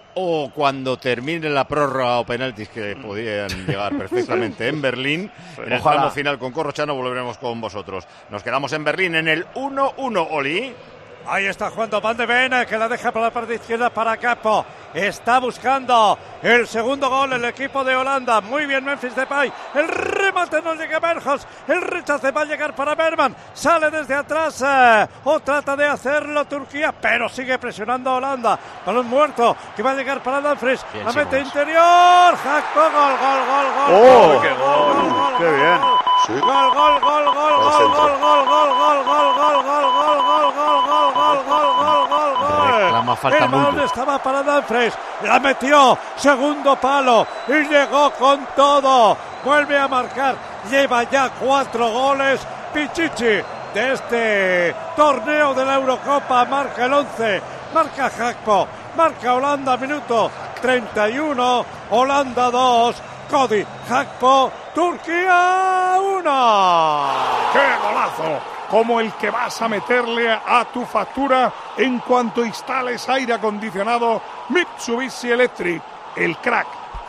o cuando termine la prórroga o penaltis que podrían llegar perfectamente en Berlín, en el tramo final con Corrochano volveremos con vosotros. Nos quedamos en Berlín en el uno uno, Oli. Ahí está jugando Van de Ven, que la deja por la parte izquierda para Capo. Está buscando el segundo gol el equipo de Holanda. Muy bien Memphis Depay. El remate no llega a Bergos. El rechace va a llegar para Berman. Sale desde atrás eh, o trata de hacerlo Turquía, pero sigue presionando a Holanda. Balón muerto que va a llegar para Dumfries. Bien, la mete Simons. interior. Jacko, gol, gol, gol, gol. ¡Oh, gol, qué gol, gol! gol, ¡Qué gol, bien! gol. Sí. Gol, gol, gol, gol, gol, Al gol, centro. gol, gol, gol, gol, gol, gol, gol, gol, gol, gol, gol, gol, gol, gol, gol. Reclama falta El balón Mulder. estaba para Dumfries, la metió, segundo palo y llegó con todo. Vuelve a marcar, lleva ya cuatro goles. Pichichi de este torneo de la Eurocopa marca el once, marca Jacpo, marca Holanda, minuto treinta y uno, Holanda dos, Cody Jacpo, Turquía uno. ¡Qué golazo! Como el que vas a meterle a tu factura en cuanto instales aire acondicionado Mitsubishi Electric. El crack,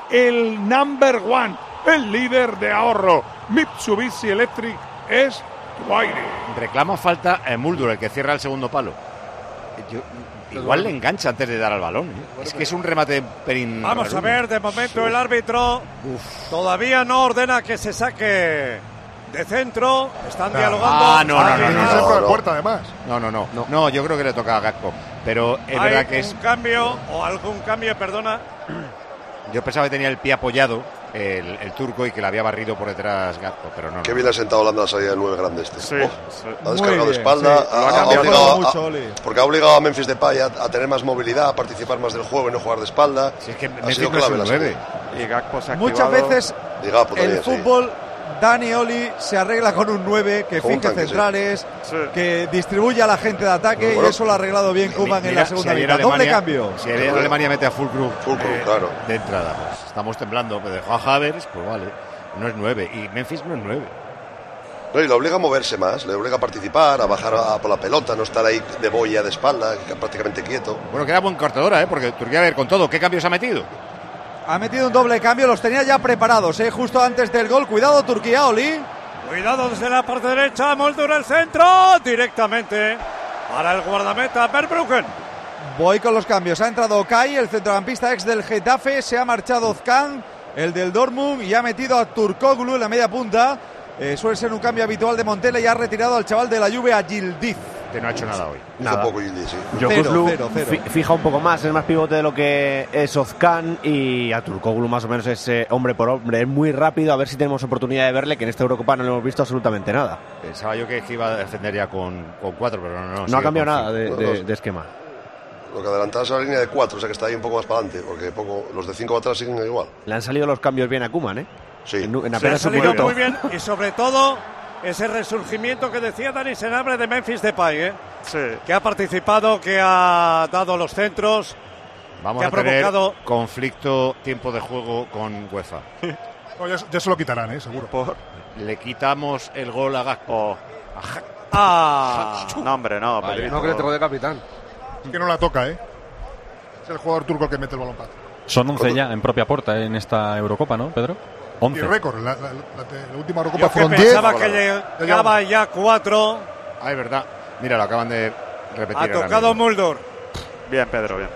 el number one, el líder de ahorro. Mitsubishi Electric es tu aire. Reclama falta a Mulder, el que cierra el segundo palo. Yo, igual le engancha antes de dar al balón, ¿eh? Es que es un remate perín. Vamos a raruno. ver, de momento el árbitro Uf. todavía no ordena que se saque de centro. Están Ah, dialogando. Ah, no, no, no, Tiene no, un no, centro no. de puerta, además. No, no, no, no. No, yo creo que le toca a Gakpo. Pero es Hay verdad que es. un cambio o algún cambio, perdona. Yo pensaba que tenía el pie apoyado el, el turco y que le había barrido por detrás Gakpo, pero no. Qué no. bien ha sentado Holanda la salida del nueve grande este. Sí, Oh, sí. ha descargado de bien, espalda, sí. ha, Lo ha ha cambiado obligado, mucho, a- Oli. porque ha obligado a Memphis Depay a, a tener más movilidad, a participar más del juego y no jugar de espalda. Si es que ha Memphis sido no es clave un la nueve. salida. Y Gakpo se ha Muchas activado. veces Y Gakpo el también, sí. fútbol, Dani Oli se arregla con un nueve que Con un fije tanque, sí. centrales, Sí. que distribuye a la gente de ataque Pero bueno, y eso lo ha arreglado bien Koeman en Mira, la segunda si ayer mitad. Doble Alemania- cambio. Si ayer Alemania mete a Fulkrug, Fulkrug, claro. de entrada, pues estamos temblando. Me dejó a Havertz, pues vale. No es nueve. Y Memphis no es nueve. No, y le obliga a moverse más, le obliga a participar, a bajar a, por la pelota, no estar ahí de boya de espalda, que prácticamente quieto. Bueno, queda buen cortadora, ¿eh? Porque Turquía, a ver, con todo, ¿qué cambios ha metido? Ha metido un doble cambio, los tenía ya preparados, ¿eh? Justo antes del gol. Cuidado Turquía, Oli. Cuidado desde la parte derecha, Mulder el centro, directamente para el guardameta Verbruggen. Voy con los cambios. Ha entrado Kai, el centrocampista ex del Getafe. Se ha marchado Ozkan, el del Dortmund, y ha metido a Turkoglu en la media punta. Eh, suele ser un cambio habitual de Montella y ha retirado al chaval de la Juve, a Yildiz. Que no ha hecho nada hoy. Nada. Poco Yildiz, sí. Jokoslu fija un poco más, es más pivote de lo que es Ozkan, y a Turkoglu más o menos es eh, hombre por hombre. Es muy rápido, a ver si tenemos oportunidad de verle, que en esta Eurocopa no le hemos visto absolutamente nada. Pensaba yo que iba a defender ya con, con cuatro, pero no. No, no ha cambiado con nada de, no, de, no. de esquema. Lo que adelantaba es la línea de cuatro, o sea que está ahí un poco más para adelante, porque poco, los de cinco atrás siguen igual. Le han salido los cambios bien a Koeman, ¿eh? Sí. En, en Se apenas ha un salido minuto. muy bien, y sobre todo ese resurgimiento que decía Dani Senabre de Memphis Depay, ¿eh? Sí. Que ha participado, que ha dado los centros. Vamos que a ha provocado tener conflicto, tiempo de juego con UEFA. No, ya, ya se lo quitarán, ¿eh? Seguro. Por... Le quitamos el gol a Gakpo. Oh. Ah, no, hombre, no. Vale, no, que le tengo de capitán. Es que no la toca, ¿eh? Es el jugador turco el que mete el balón para. Son once ya en propia puerta en esta Eurocopa, ¿no, Pedro? once. Y récord, la, la, la, la última Eurocopa yo que fueron diez. pensaba que llegaba ya cuatro. Ah, es verdad. Mira, lo acaban de repetir. Ha tocado Mulder. Bien, Pedro, bien.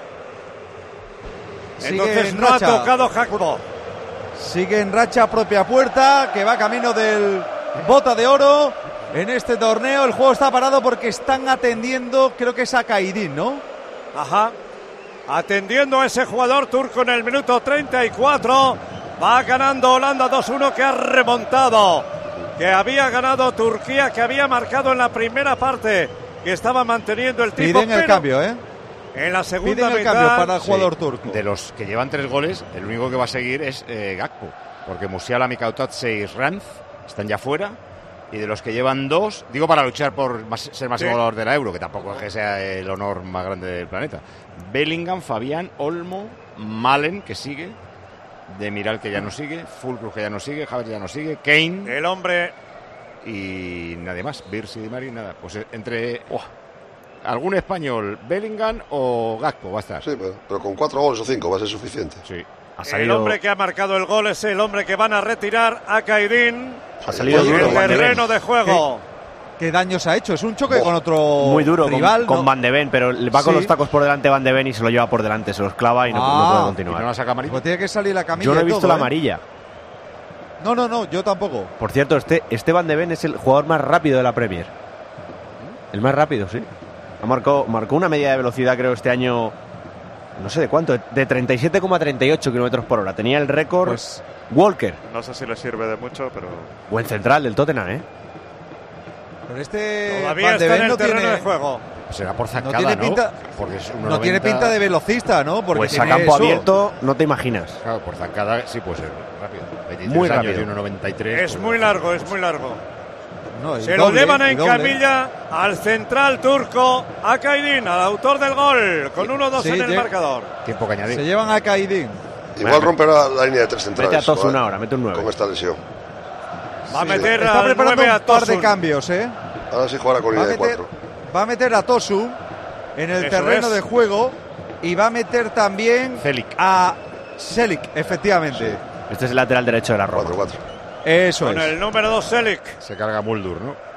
Entonces no ha tocado Gakpo. Sigue en racha propia puerta, que va camino del Bota de Oro. En este torneo el juego está parado porque están atendiendo, creo que es a Kaidin, ¿no? Ajá. Atendiendo a ese jugador turco en el minuto treinta y cuatro. Va ganando Holanda dos uno, que ha remontado. Que había ganado Turquía, que había marcado en la primera parte, que estaba manteniendo el tipo. Piden el cambio, ¿eh? En la segunda Piden el mitad, cambio para el jugador sí, turco. De los que llevan tres goles, el único que va a seguir es eh, Gakpo. Porque Musiala, Mikautatse y Ranz están ya fuera. Y de los que llevan dos, digo para luchar por más, ser máximo goleador de la Euro, que tampoco es que sea el honor más grande del planeta. Bellingham, Fabián, Olmo, Malen, que sigue, Demiral, que ya no sigue, Fulcruz, que ya no sigue, Javier ya no sigue, Kane. El hombre. Y nadie más, Birsi, Di Mari, nada. Pues entre oh, algún español, Bellingham o Gakpo va a estar. Sí, pero, pero con cuatro goles o cinco va a ser suficiente. Sí. Ha salido... El hombre que ha marcado el gol es el hombre que van a retirar a Kaidin. Ha salido en duro, el terreno de juego. ¿Qué, ¿Qué daños ha hecho? Es un choque oh, con otro muy duro rival. Con, ¿no? con Van de Ven, pero le va con sí. los tacos por delante Van de Ven y se lo lleva por delante, se los clava y no, ah, no puede continuar. ¿Y no la saca amarilla? Pues tiene que salir la camilla. Yo no he visto todo, la ¿eh? amarilla. No, no, no, yo tampoco. Por cierto, este, este Van de Ven es el jugador más rápido de la Premier. El más rápido, sí. Ha marcado, marcó una media de velocidad, creo, este año. No sé de cuánto, de treinta y siete coma treinta y ocho kilómetros por hora. Tenía el récord pues, Walker. No sé si le sirve de mucho, pero... Buen central del Tottenham, ¿eh? Pero este todavía está en el no terreno tiene... de juego. Será por zancada, no tiene pinta, ¿no? Porque es no tiene pinta de velocista, ¿no? Porque pues a campo eso. abierto no te imaginas. Claro, por zancada sí puede ser rápido. veintitrés muy años rápido. Y uno noventa y tres. Es pues, muy largo, es muy largo. No, Se doble, lo llevan en doble. camilla al central turco, a Kaidin, al autor del gol, con uno dos sí, en el llega. marcador. Tiempo que añadir. Se llevan a Kaidin. Igual romperá la línea de tres centrales. Mete a Tosun ahora, mete un nueve. Con esta lesión. Va a Sí. meter Está al preparando nueve a un par Tosun. de cambios, ¿eh? Ahora sí jugará con Va a, línea de meter, cuatro. va a meter a Tosu en el Eso terreno es. de juego y va a meter también Celic. a Selic, efectivamente. Este es el lateral derecho de la Roma. cuatro cuatro. Eso Con es. el número dos, Selic. Se carga Muldur, ¿no?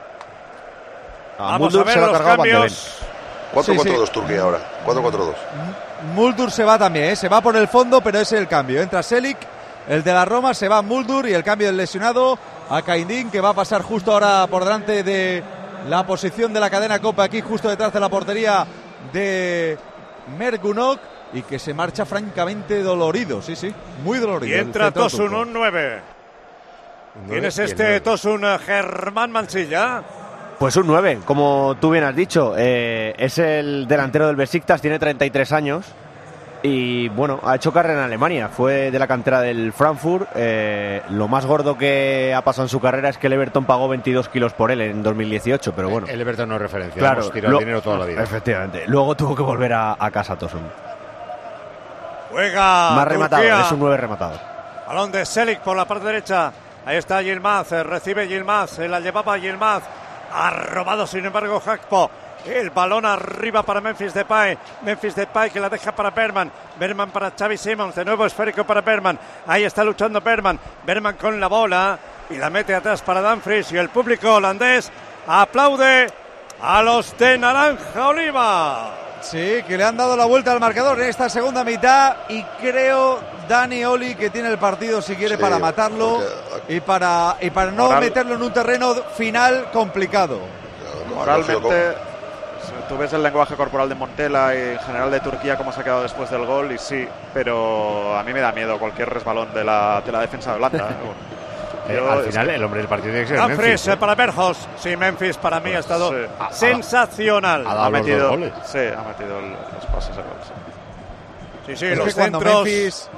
A Vamos Muldur a ver se lo ha los cargado Van de Ven. cambios. cuatro cuatro dos sí. Turquía ahora. cuatro cuatro dos. Muldur se va también, ¿eh? Se va por el fondo, pero es el cambio. Entra Selic, el de la Roma, se va Muldur y el cambio del lesionado a Kaindin, que va a pasar justo ahora por delante de la posición de la cadena Copa, aquí justo detrás de la portería de Mergunok, y que se marcha francamente dolorido, sí, sí, muy dolorido. Y el entra central Tosun, turco. un nueve. ¿Quién es Y el este nueve. Tosun? Germán Mansilla. Pues un nueve, como tú bien has dicho. Eh, es el delantero del Besiktas, tiene treinta y tres años. Y bueno, ha hecho carrera en Alemania. Fue de la cantera del Frankfurt. Eh, lo más gordo que ha pasado en su carrera es que el Everton pagó veintidós kilos por él en dos mil dieciocho. Pero bueno, El Everton no es referencia. claro, Hemos tirado lo- dinero toda la vida. efectivamente. Luego tuvo que volver a, a casa Tosun. Juega Más rematado, Turquía. es un nueve rematado. Balón de Selic por la parte derecha. Ahí está Yilmaz, eh, recibe Yilmaz, se la llevaba Yilmaz. Ha robado sin embargo Gakpo. El balón arriba para Memphis Depay. Memphis Depay que la deja para Berman. Berman para Xavi Simons. De nuevo esférico para Berman. Ahí está luchando Berman. Berman con la bola. y la mete atrás para Dumfries y el público holandés aplaude a los de naranja oliva. Sí, que le han dado la vuelta al marcador en esta segunda mitad y creo, Dani, Oli, que tiene el partido si quiere Sí, para matarlo porque... y para, y para no Moral... meterlo en un terreno final complicado. Moralmente, tú ves el lenguaje corporal de Montella y en general de Turquía cómo se ha quedado después del gol y sí, pero a mí me da miedo cualquier resbalón de la, de la defensa de Holanda. Eh, Yo, al final, que... el hombre del partido tiene que ser Dumfries Memphis, ¿eh? para Berjos. Sí, Memphis para mí pues, ha estado sí. ha, sensacional. Ha, ha, ha ha metido, goles. sí, ha metido el, los pases de gol. Sí, sí, es los que cuando centros. Memphis,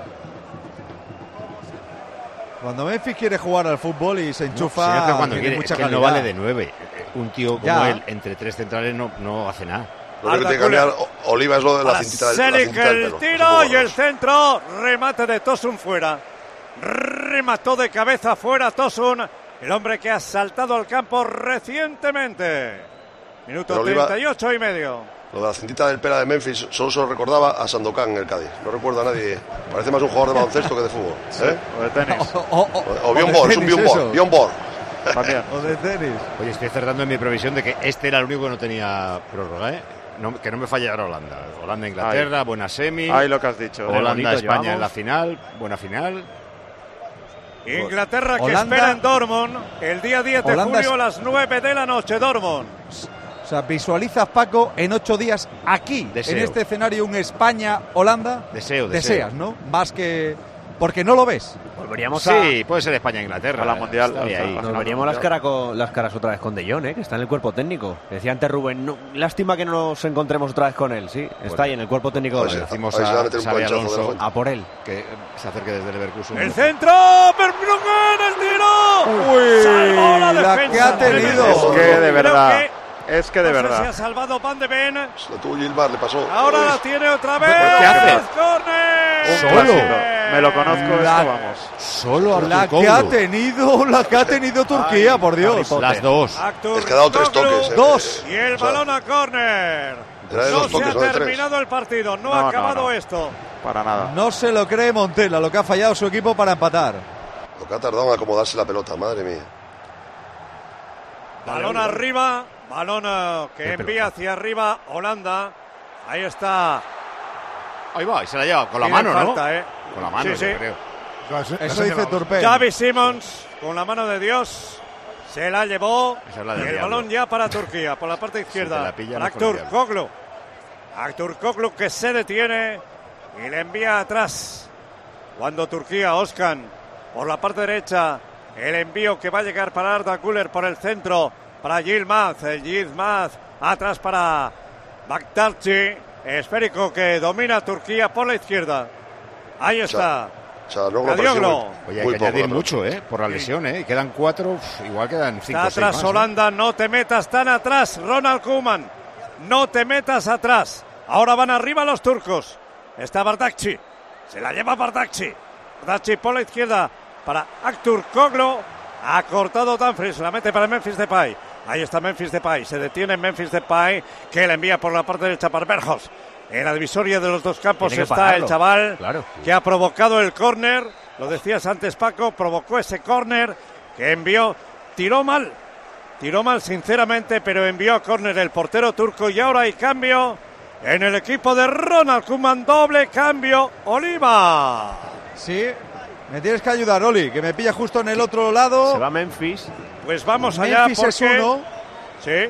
cuando Memphis quiere jugar al fútbol y se enchufa, no, sino que cuando tiene quiere, mucha es que él calidad. no vale de nueve. Un tío como Ya. él, entre tres centrales, no, no hace nada. Lo que tiene que cambiar Oliva es lo de la Para cintita del, la Selic cintita del el pelo. tiro y el centro. Remate de Tosun fuera. Remató de cabeza fuera Tosun. El hombre que ha saltado al campo recientemente. Minuto Pero Oliva- treinta y ocho y medio. Lo de la cintita del pela de Memphis solo se lo recordaba a Sandokan en el Cádiz. No recuerda a nadie. Parece más un jugador de baloncesto que de fútbol. ¿eh? O de tenis. O, o- o- O o Bjorn de Borg, es un tenis, Bjorn Borg. eso. Bjorn Borg. También. O de tenis. Oye, estoy acertando en mi previsión de que este era el único que no tenía prórroga, ¿eh? No, que no me falle ahora Holanda. Holanda, Inglaterra, Ahí. buena semi. Ahí lo que has dicho. Holanda, bonito España llevamos. en la final, buena final. Inglaterra que Holanda- espera en Dortmund el día diez de Holanda julio es- a las nueve de la noche. Dortmund. O sea, visualizas, Paco, en ocho días aquí, Deseo. en este escenario, un España-Holanda. Deseo, deseo. Deseas, ¿no? Más que... Porque no lo ves. Volveríamos a... Sí, puede ser España-Inglaterra. A la Mundial, Estaría o sea, ahí. a Nos veríamos las, cara con, las caras otra vez con De Jong, ¿eh? Que está en el cuerpo técnico. Decía antes Rubén, no, lástima que no nos encontremos otra vez con él. Sí, está Bueno. ahí en el cuerpo técnico. Pues de sí. la- Decimos Ahí se va a a meter un Xabi planchazo de la Alonso fuente. a por él. que se acerque desde Leverkusen. El centro. Verbruggen, el tiro. Uy, Salvó la la defensa. que ha tenido. Es que de Creo verdad. que- Es que de no sé verdad. si ha salvado Van de Ven. La tuvo Gilmar, le pasó. Ahora Uy. la tiene otra vez. ¿Qué hace? ¡Córner! Un Solo. clásico. Me lo conozco La- esto, vamos. Solo Artur La que ha Koglu. tenido, la que ha tenido Turquía, por Dios. Las dos. Artur Es que ha dado tres Koglu. toques. eh. Dos. Y el O sea, balón a córner. Era de No dos se toques, ha no de tres. terminado el partido. No, No, ha no, acabado no. esto. Para nada. No se lo cree Montella, lo que ha fallado su equipo para empatar. Lo que ha tardado en acomodarse la pelota, madre mía. Balón arriba. Balón eh, que Qué envía hacia arriba Holanda. Ahí está. Ahí va, y se la lleva con la Tiene mano, falta, ¿no? ¿eh? Con la mano, Sí, yo sí. creo. Eso dice Turpin. Xavi Simons con la mano de Dios. Se la llevó. Esa es la Y del el diablo. balón ya para Turquía, por la parte izquierda. te la pilla, para no con el Aktur diablo. Koglu. Aktur Koglu que se detiene y le envía atrás. Cuando Turquía, Oskan, por la parte derecha, el envío que va a llegar para Arda Güler por el centro, para Yilmaz, el Yilmaz, atrás para Bakhtarchi, esférico que domina Turquía por la izquierda. Ahí está. Çalhanoğlu Cadioglu. apareció muy- Oye, hay muy que poco, añadir la mucho, ¿eh? Por la lesión, ¿eh? Y quedan cuatro, uf, igual quedan cinco Está o seis atrás más, ¿eh? Holanda, no te metas tan atrás, Ronald Koeman. No te metas atrás. Ahora van arriba los turcos. Está Bardakci. Se la lleva Bardakci. Bardakci por la izquierda para Aktur Koglu. Ha cortado Dumfries, la mete para Memphis Depay. Ahí está Memphis Depay. Se detiene Memphis Depay que la envía por la parte derecha para Berjos. En la divisoria de los dos campos Tiene que está pararlo. el chaval Claro. que ha provocado el córner. Lo decías antes, Paco, provocó ese córner que envió, tiró mal, tiró mal sinceramente, pero envió a córner el portero turco y ahora hay cambio en el equipo de Ronald Koeman, doble cambio, Oliva. Sí, me tienes que ayudar, Oli, que me pilla justo en el otro lado. Se va Memphis. Pues vamos allá Memphis porque... es uno Sí,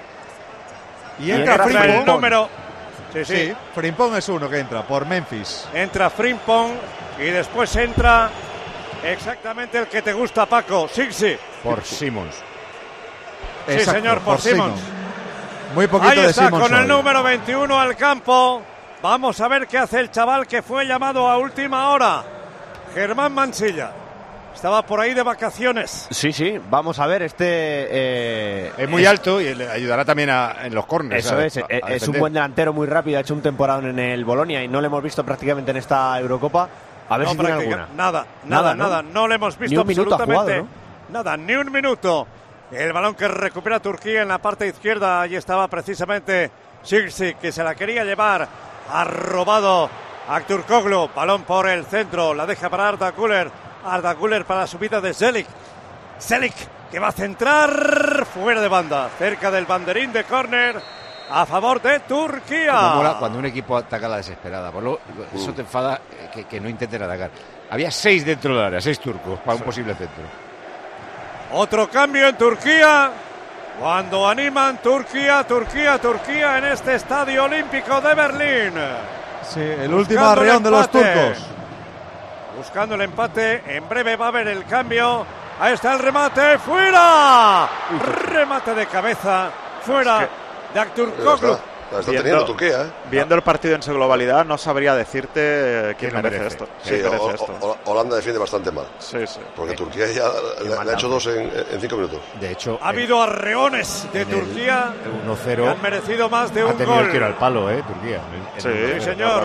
y Y entra entra entra el Frimpong. número... Sí, sí, Sí, Frimpong es uno que entra por Memphis. entra Frimpong y después entra exactamente el que te gusta, Paco, Sixi. Por Simons. Sí, Exacto, señor, por Simons. Muy poquito Ahí de está, Simons con el hoy. número veintiuno al campo. Vamos a ver qué hace el chaval que fue llamado a última hora. Germán Mansilla. Estaba por ahí de vacaciones. Sí, sí, vamos a ver, este... eh, Es muy alto y le ayudará también a- en los córneres. Eso a- es, a- eh, a es un defender. buen delantero muy rápido, ha hecho un temporada en el Bolonia y no lo hemos visto prácticamente en esta Eurocopa. A ver No si tiene practica- alguna. Nada, nada, Nada, ¿no? nada. No le hemos visto Ni un minuto ha absolutamente jugado, nada, ni un minuto. El balón que recupera Turquía en la parte izquierda. Ahí estaba precisamente Sirsi, que se la quería llevar. Ha robado Aktur Koglu. Balón por el centro. La deja para Arda Güler. Arda Güler para la subida de Zelik. Selik, que va a centrar fuera de banda, cerca del banderín de córner a favor de Turquía. Como mola cuando un equipo ataca a la desesperada. Por lo, eso te enfada eh, que, que no intenten atacar. Había seis dentro del área, seis turcos para un posible centro. Otro cambio en Turquía. Cuando animan Turquía, Turquía, Turquía en este estadio olímpico de Berlín. Sí, el último arreón de los turcos. Buscando el empate, en breve va a haber el cambio. Ahí está el remate, fuera. Remate de cabeza, fuera de Aktürkoğlu. La está teniendo Turquía, ¿eh? Viendo el partido en su globalidad, no sabría decirte quién merece, merece esto. Sí, merece o, esto. O, Holanda defiende bastante mal. Sí, sí. Porque Turquía ya le, le ha hecho dos en, en cinco minutos. De hecho, ha habido arreones de Turquía. uno cero. Han merecido más de un ha tenido gol. El tiro al palo, ¿eh? Turquía. El, el sí, señor.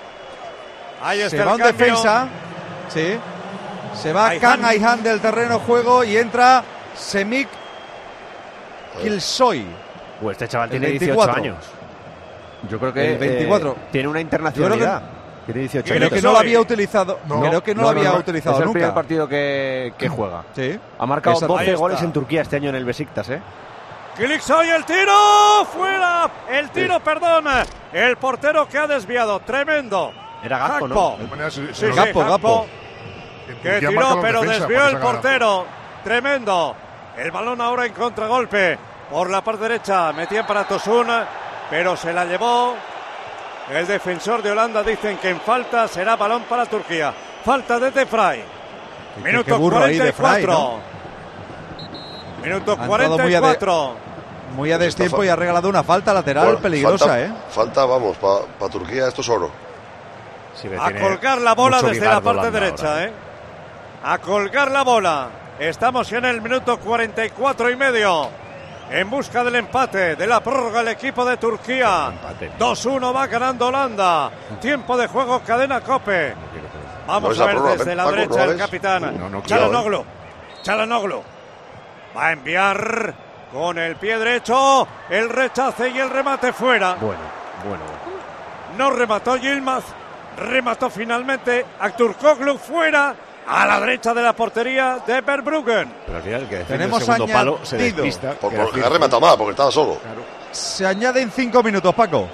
Ahí está Se el va en cambio. defensa. Sí. Se va Ayhan. Can Ayhan del terreno de juego y entra Semik Kilsoy. Pues este chaval tiene veinticuatro. dieciocho años. Yo creo que el veinticuatro. Eh, tiene una internacionalidad. Que, tiene dieciocho creo años. que no lo había utilizado. No, creo que no, no lo había no, utilizado es el nunca. primer partido que, que juega. Sí. Ha marcado doce goles está. en Turquía este año en el Besiktas, ¿eh? Kilsoy, el tiro, fuera, el tiro, sí. perdón, el portero que ha desviado, tremendo. Era Gakpo, Gakpo. ¿no? Sí, sí, Gakpo, Gakpo. Que tiró, pero desvió el portero, tremendo. El balón ahora en contragolpe por la parte derecha, metían para Tosun, pero se la llevó el defensor de Holanda. Dicen que en falta será balón para Turquía. Falta de De Vrij. Minuto cuarenta y cuatro. ¿no? Minuto cuarenta y cuatro. Muy a destiempo y ha regalado una falta lateral bueno, peligrosa, falta, ¿eh? Falta, vamos, para pa Turquía esto es oro. Sí, a colgar la bola desde la parte derecha, ahora, ¿eh? A colgar la bola. Estamos en el minuto cuarenta y cuatro y medio. En busca del empate, de la prórroga, el equipo de Turquía. dos uno va ganando Holanda. Tiempo de juego, cadena COPE. Vamos no a ver prórroga, desde la Paco, derecha ¿no el capitán. No, no, Çalhanoğlu. Çalhanoğlu. Va a enviar con el pie derecho. El rechace y el remate fuera. Bueno, bueno. No remató Yilmaz. Remató finalmente Aktürkoğlu fuera. A la derecha de la portería de Verbruggen. Pero al final el que defiende Tenemos el segundo añadido. palo se despista. Por, porque ha rematado mal, porque estaba solo. Claro. Se añaden cinco minutos, Paco.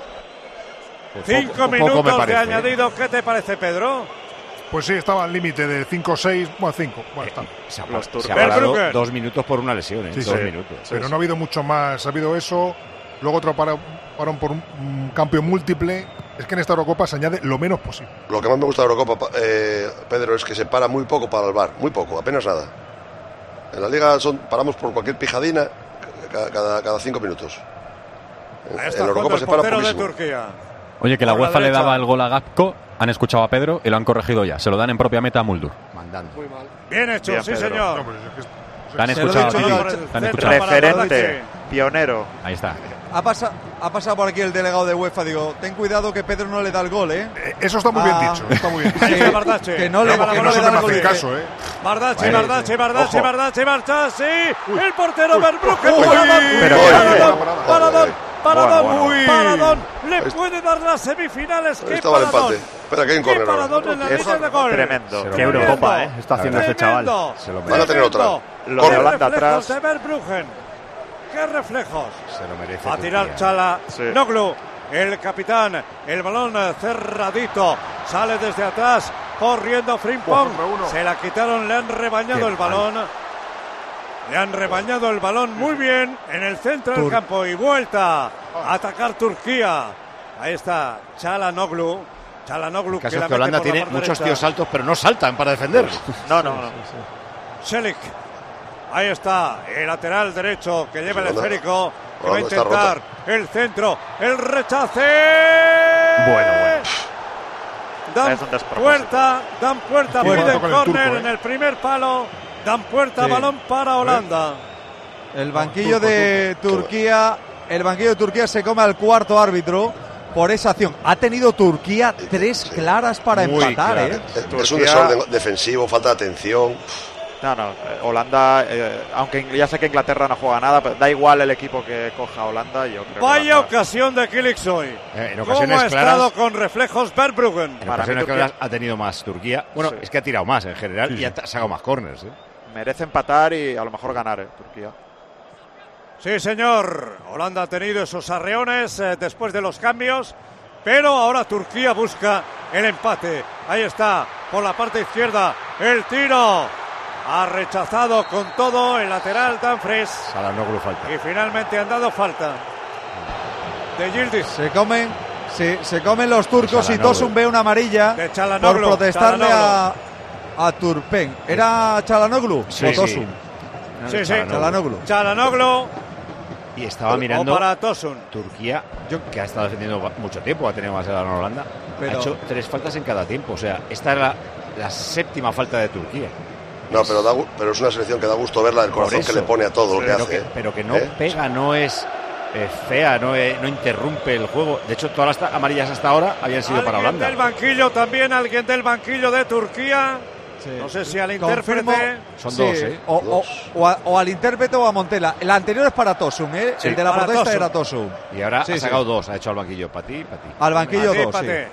Pues cinco poco, minutos poco parece, de añadido. ¿Qué te parece, Pedro? Pues sí, estaba al límite de cinco seis, bueno, cinco. Bueno, está. Se ha, se ha parado dos minutos por una lesión, ¿eh? Sí, dos sí. minutos. Pero sí, no ha habido mucho más. Ha habido eso. Luego otro parón para por un, un cambio múltiple. Es que en esta Eurocopa se añade lo menos posible. Lo que más me gusta de la Eurocopa, eh, Pedro, es que se para muy poco para el V A R. Muy poco, apenas nada. En la Liga son, paramos por cualquier pijadina cada, cada, cada cinco minutos. En, Ahí está en la Eurocopa el se para portero de poquísimo. Turquía. Oye, que la Por la UEFA le derecha. daba el gol a Gakpo, han escuchado a Pedro y lo han corregido ya. Se lo dan en propia meta a Muldur. Mandando. Muy mal. Bien hecho, Bien, sí, Pedro. señor. No, pero es que- Lo han Se lo he escuchado a dicho ti. yo, Lo han centro escuchado. para Referente, Bardacci. pionero. Ahí está. Ha, pasa, ha pasado por aquí el delegado de UEFA. Digo, ten cuidado que Pedro no le da el gol, ¿eh? Eh, Eso está muy Ah. bien dicho. Está muy bien dicho. Ahí está Bardacci. Que no le, Vamos, que que no no le se da me el gol. hace caso, ¿eh? Bardacci, Bueno, Bardacci, sí. Bardacci, Ojo. Bardacci, Bardacci. El portero Uy. Verbruggen. Uy. Paradón, Pero paradón, qué- paradón, paradón, Bueno, bueno. paradón. Le Ahí- puede dar las semifinales. Ahí ¡Qué estaba el paradón! empate. Espera, que hay un ¡Qué córner ahora. paradón en la Es línea de gol! tremendo. Qué Eurocopa, ¿eh? Está haciendo este chaval. Tremendo, Se lo Van a tener otra. tremendo. Lo ¡Qué de Holanda reflejos atrás. de Verbruggen! ¡Qué reflejos! Se lo merece. A tirar Turquía. Chala, Sí. Noglu, el capitán, el balón cerradito, sale desde atrás, corriendo Frimpong, Contra uno. se la quitaron, le han rebañado Qué el balón, le han rebañado el balón muy bien en el centro del Tur- campo y vuelta a atacar Turquía. Ahí está Çalhanoğlu, Çalhanoğlu El caso que es la que Holanda mete por la tiene parte muchos derecha. tíos altos, pero no saltan para defender. No, no, no. Shelik. Ahí está, el lateral derecho que lleva el Holanda- esférico, que va a Holanda está intentar el centro, el rechace. Bueno, bueno. Dan Es un despropósito. puerta, dan puerta, Bueno, piden con el córner turco, ¿eh? en el primer palo, dan puerta, Sí. balón para Holanda. El banquillo Turco, de turco. Turquía, el banquillo de Turquía se come al cuarto árbitro por esa acción. Ha tenido Turquía tres Sí. claras para Muy empatar, claras. ¿eh? Es, es un Turquía- desorden defensivo, falta de atención. No, no, eh, Holanda, eh, aunque ya sé que Inglaterra no juega nada, pero da igual el equipo que coja Holanda. Yo creo que Vaya Holanda- ocasión de Kilixoy. Eh, en ¿Cómo ocasiones ha estado claras, con reflejos Verbruggen? en Para ocasiones mí Turquía- claras ha tenido más Turquía. Bueno, Sí. es que ha tirado más en general y ha ta- sacado más corners. ¿eh? merece empatar y a lo mejor ganar, eh, Turquía. Sí, señor. Holanda ha tenido esos arreones eh, después de los cambios, pero ahora Turquía busca el empate. Ahí está, por la parte izquierda, el tiro. Ha rechazado con todo el lateral Dumfries. Çalhanoğlu falta. Y finalmente han dado falta de Yildiz. Se comen, se, se comen los turcos y Çalhanoğlu. Tosun ve una amarilla De por Çalhanoğlu, protestarle a, Çalhanoğlu. a Turpen. ¿Era Çalhanoğlu Sí, o sí. Tosun? Sí, sí. Çalhanoğlu. Çalhanoğlu. Y estaba O mirando para Tosun. Turquía, que ha estado defendiendo ba- mucho tiempo, ha tenido más de la Holanda. Pero- Ha hecho tres faltas en cada tiempo. O sea, esta es la, la séptima falta de Turquía. No, pero, da, gu- pero es una selección que da gusto verla, el Por corazón que eso. le pone a todo lo que pero hace. Que, ¿eh? pero que no ¿Eh? pega, no es eh, fea, no, eh, no interrumpe el juego. De hecho, todas las ta- amarillas hasta ahora habían sido para Alguien Holanda. del banquillo también, alguien del banquillo de Turquía. Sí. No sé si al Confirmo. intérprete. Son Sí, dos, ¿eh? O, o- Dos. o a- o al intérprete o a Montela. El anterior es para Tosun, ¿eh? Sí, el de la para protesta Tosun. era Tosun. Y ahora Sí, ha sí. sacado dos, ha hecho al banquillo. Para ti, para ti. Al banquillo Pate, dos, sí. pate.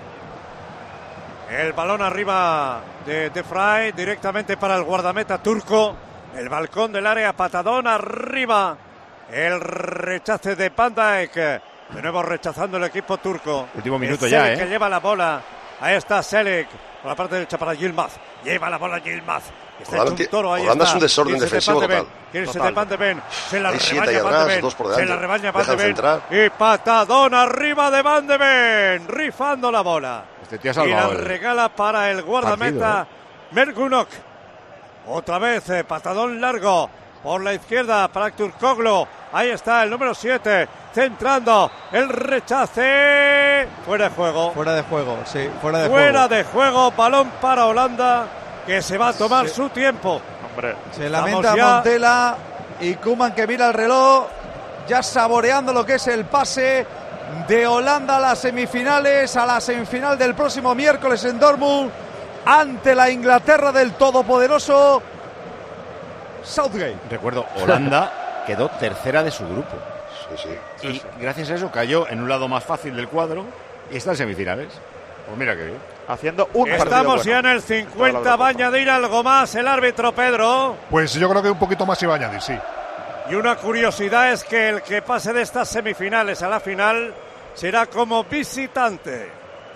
El balón arriba de De Vrij, directamente para el guardameta turco. El balcón del área, patadón arriba. El rechace de Van Dijk. De nuevo rechazando el equipo turco. Último Es minuto ya, Selic ¿eh? que lleva la bola. Ahí está Selic. Por la parte derecha para Yilmaz. Lleva la bola Yilmaz. Está Holanda hecho un toro, ahí Holanda está. es un desorden Quiere ser defensivo Van de total. Ven, quiere ser Total. de Van de Ven. Se la Hay siete ahí rebaña Van de atrás, Ven. dos por Se delante. la rebaña Van de Dejan Ven. centrar. Y patadón arriba de Van de Ven. Rifando la bola. Este tío ha Y la salvado el regala para el guardameta partido, Mergunok. Otra vez eh, patadón largo por la izquierda para Turkoglu. Ahí está el número siete, centrando el rechace. Fuera de juego. Fuera de juego, sí, fuera de Fuera juego. de juego. Balón para Holanda, que se va a tomar Sí. su tiempo. Hombre, Se Estamos lamenta ya- Montela y Koeman que mira el reloj, ya saboreando lo que es el pase de Holanda a las semifinales, a la semifinal del próximo miércoles en Dortmund, ante la Inglaterra del todopoderoso Southgate. Recuerdo, Holanda quedó tercera de su grupo. Sí, sí. Y gracias a eso cayó en un lado más fácil del cuadro y está en semifinales. Pues mira qué bien. haciendo un partido Estamos bueno. ya en el cincuenta. Va a añadir algo más el árbitro Pedro. Pues yo creo que un poquito más iba a añadir, sí. Y una curiosidad es que el que pase de estas semifinales a la final será como visitante.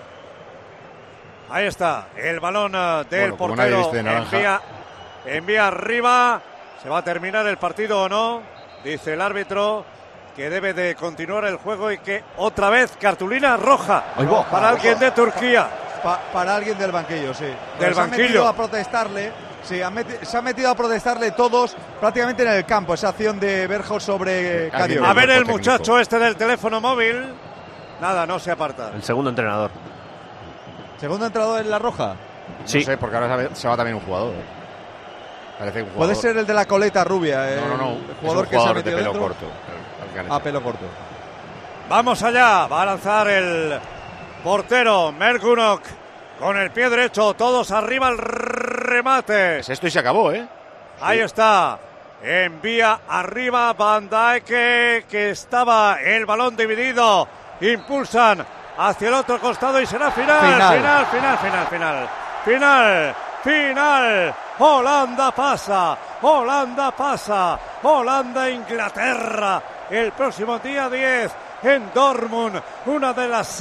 Ahí está, el balón eh, del Bueno, como nadie portero viste de naranja. envía, envía arriba. ¿Se va a terminar el partido o no? Dice el árbitro que debe de continuar el juego y que otra vez cartulina roja Ahí va, para roja. alguien de Turquía. Pa- para alguien del banquillo, sí. Del se han banquillo. metido a protestarle. Sí, han meti- se han metido a protestarle todos prácticamente en el campo. Esa acción de Berjo sobre Cadio. A ver el muchacho este del teléfono móvil. Nada, no se aparta. El segundo entrenador. Segundo entrenador en la roja. Sí. No sé, porque ahora se va también un jugador. ¿eh? Parece un jugador. Puede ser el de la coleta rubia. El, No, no, no. el Es jugador un que se ha jugador de metido pelo dentro. corto. el- el que han Ah, hecho. pelo corto. Vamos allá, va a lanzar el portero Mergunok con el pie derecho, todos arriba el remate. Esto y se acabó, ¿eh? Ahí está, envía arriba Van Dijk, que, que estaba el balón dividido, impulsan hacia el otro costado y será final, Final. final, final, final, final, final, final. Holanda pasa, Holanda pasa, Holanda Inglaterra el próximo día diez en Dortmund, una de las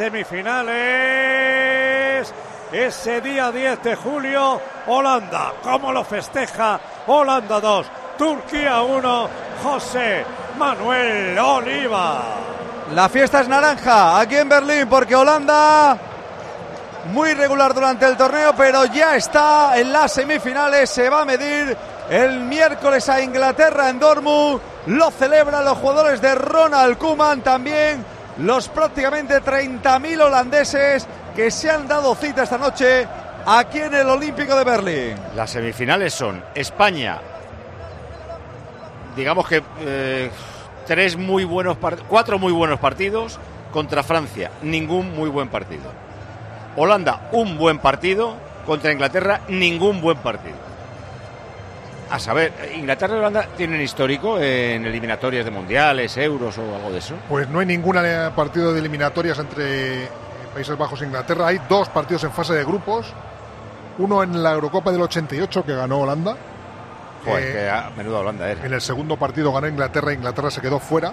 semifinales. Ese día diez de julio, Holanda, ¿cómo lo festeja? Holanda dos, Turquía uno, José Manuel Oliva. La fiesta es naranja aquí en Berlín porque Holanda muy regular durante el torneo, pero ya está en las semifinales. Se va a medir el miércoles a Inglaterra en Dortmund. Lo celebran los jugadores de Ronald Koeman, también los prácticamente treinta mil holandeses que se han dado cita esta noche aquí en el Olímpico de Berlín. Las semifinales son España, digamos que eh, tres muy buenos part- cuatro muy buenos partidos contra Francia, ningún muy buen partido. Holanda, un buen partido contra Inglaterra, ningún buen partido. A saber, Inglaterra y Holanda tienen histórico en eliminatorias de mundiales, euros o algo de eso. Pues no hay ningún partido de eliminatorias entre Países Bajos e Inglaterra. Hay dos partidos en fase de grupos. Uno en la Eurocopa del ochenta y ocho que ganó Holanda Joder, Eh, que a menuda Holanda era. En el segundo partido ganó Inglaterra, Inglaterra se quedó fuera.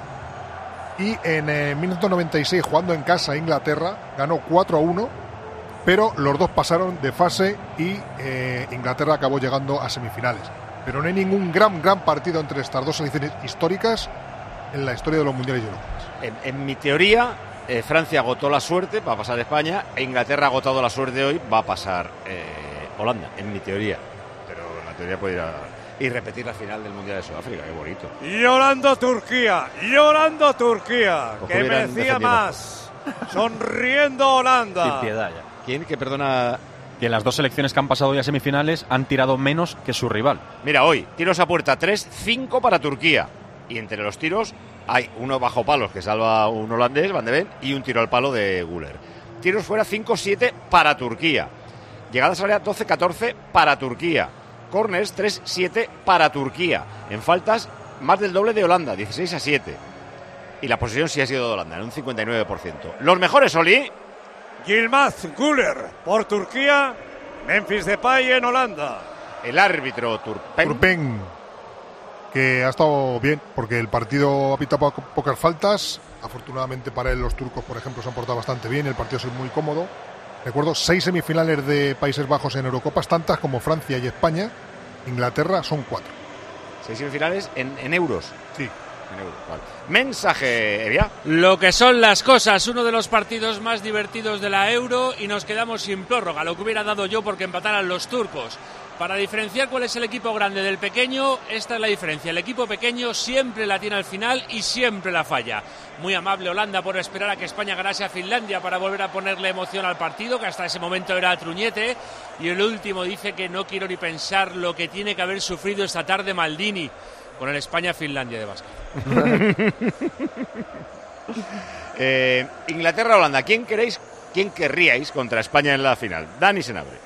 Y en eh, mil novecientos noventa y seis, jugando en casa, Inglaterra ganó cuatro a uno, pero los dos pasaron de fase y eh, Inglaterra acabó llegando a semifinales. Pero no hay ningún gran, gran partido entre estas dos selecciones históricas en la historia de los mundiales y Eurocopas. En, en mi teoría, eh, Francia agotó la suerte, va a pasar España, e Inglaterra ha agotado la suerte hoy, va a pasar eh, Holanda, en mi teoría. Pero la teoría puede ir a... Y repetir la final del Mundial de Sudáfrica, qué bonito. Llorando Turquía, llorando Turquía, Ojo, que hubieran merecía defendido. más. Sonriendo Holanda. Sin piedad ya. ¿Quién? Que perdona... Que las dos selecciones que han pasado ya a semifinales han tirado menos que su rival. Mira, hoy, tiros a puerta tres, cinco para Turquía. Y entre los tiros hay uno bajo palos que salva un holandés, Van de Ven, y un tiro al palo de Güler. Tiros fuera cinco siete para Turquía. Llegadas al área doce catorce para Turquía. Corners tres siete para Turquía. En faltas, más del doble de Holanda, dieciséis a siete. Y la posesión sí ha sido de Holanda, en un cincuenta y nueve por ciento. Los mejores, Oli. Yilmaz Güler por Turquía, Memphis Depay en Holanda. El árbitro Turpen. Turpen, que ha estado bien, porque el partido ha pitado po- pocas faltas. Afortunadamente para él, los turcos, por ejemplo, se han portado bastante bien. El partido ha sido muy cómodo. Recuerdo, seis semifinales de Países Bajos en Eurocopas, tantas como Francia y España. Inglaterra son cuatro. Seis semifinales en, en euros. Sí. En euros, vale. Mensaje, Evia. Lo que son las cosas, uno de los partidos más divertidos de la Euro y nos quedamos sin prórroga, lo que hubiera dado yo porque empataran los turcos. Para diferenciar cuál es el equipo grande del pequeño, esta es la diferencia. El equipo pequeño siempre la tiene al final y siempre la falla. Muy amable Holanda por esperar a que España ganase a Finlandia para volver a ponerle emoción al partido, que hasta ese momento era truñete. Y el último dice que no quiero ni pensar lo que tiene que haber sufrido esta tarde Maldini con el España-Finlandia de Vázquez. eh, Inglaterra-Holanda, ¿quién queréis, quién querríais contra España en la final? Dani Senabre.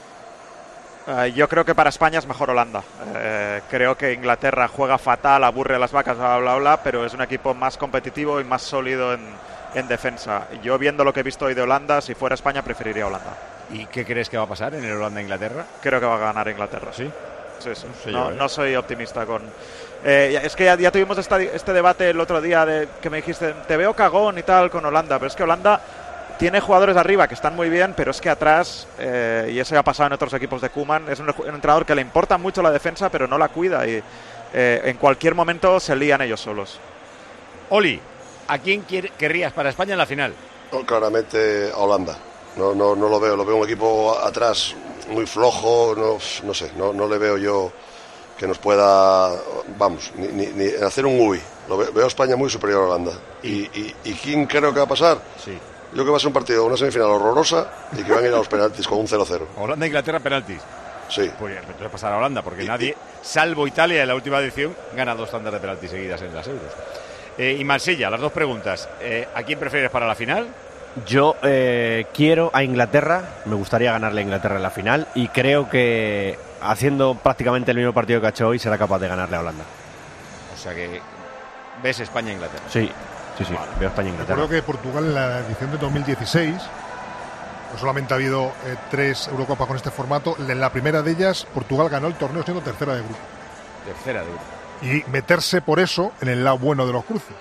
Uh, yo creo que para España es mejor Holanda. Uh, creo que Inglaterra juega fatal, aburre a las vacas, bla, bla, bla, pero es un equipo más competitivo y más sólido en, en defensa. Yo, viendo lo que he visto hoy de Holanda, si fuera España, preferiría Holanda. ¿Y qué crees que va a pasar en el Holanda-Inglaterra? Creo que va a ganar Inglaterra. ¿Sí? Sí, sí. No sé No, yo, ¿eh? no soy optimista con... Eh, es que ya, ya tuvimos esta, este debate el otro día de que me dijiste, te veo cagón y tal con Holanda, pero es que Holanda tiene jugadores de arriba que están muy bien, pero es que atrás, eh, y eso ya ha pasado en otros equipos de Koeman, es un, un entrenador que le importa mucho la defensa, pero no la cuida y eh, en cualquier momento se lían ellos solos. Oli, ¿a quién quiere, querrías para España en la final? No, claramente a Holanda. No, no, no lo veo, lo veo un equipo atrás muy flojo, no, no sé, no, no le veo yo que nos pueda, vamos, ni, ni, ni hacer un U I. Lo veo, veo a España muy superior a Holanda. ¿Y, y, y quién creo que va a pasar? Sí. Yo creo que va a ser un partido, una semifinal horrorosa y que van a ir a los penaltis con un cero cero. Holanda-Inglaterra, penaltis. Sí. Pues entonces pasará a Holanda, porque y, nadie, salvo Italia en la última edición, gana dos tandas de penaltis seguidas en las Euros. Eh, y Marsella, las dos preguntas. Eh, ¿A quién prefieres para la final? Yo eh, quiero a Inglaterra, me gustaría ganarle a Inglaterra en la final y creo que haciendo prácticamente el mismo partido que ha hecho hoy será capaz de ganarle a Holanda. O sea que ves España-Inglaterra. Sí, sí, sí, vale. Veo España-Inglaterra. Recuerdo que Portugal en la edición de dos mil dieciséis, no solamente ha habido eh, tres Eurocopas con este formato, en la primera de ellas Portugal ganó el torneo siendo tercera de grupo. Tercera de grupo. Y meterse por eso en el lado bueno de los cruces.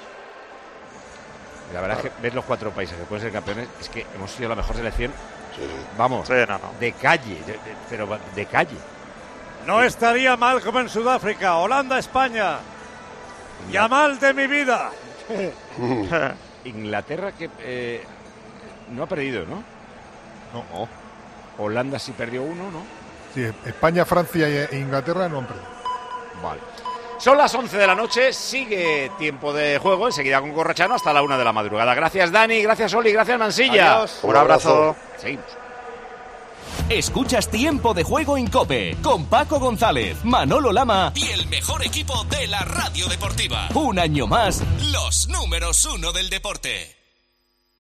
La verdad claro. es que ves los cuatro países que pueden ser campeones, es que hemos sido la mejor selección, sí, sí. vamos, sí, no, no. de calle, de, de, pero de calle. No sí. estaría mal como en Sudáfrica, Holanda-España. Ya mal de mi vida. Inglaterra que eh, no ha perdido, ¿no? No. Oh. Holanda sí perdió uno, ¿no? Sí, España, Francia e Inglaterra no han perdido. Vale. Son las once de la noche, sigue tiempo de juego, enseguida con Corrochano hasta la una de la madrugada. Gracias Dani, gracias Oli, gracias Mansilla. Adiós. Un abrazo. Seguimos. Escuchas Tiempo de Juego en COPE con Paco González, Manolo Lama y el mejor equipo de la radio deportiva. Un año más, los números uno del deporte.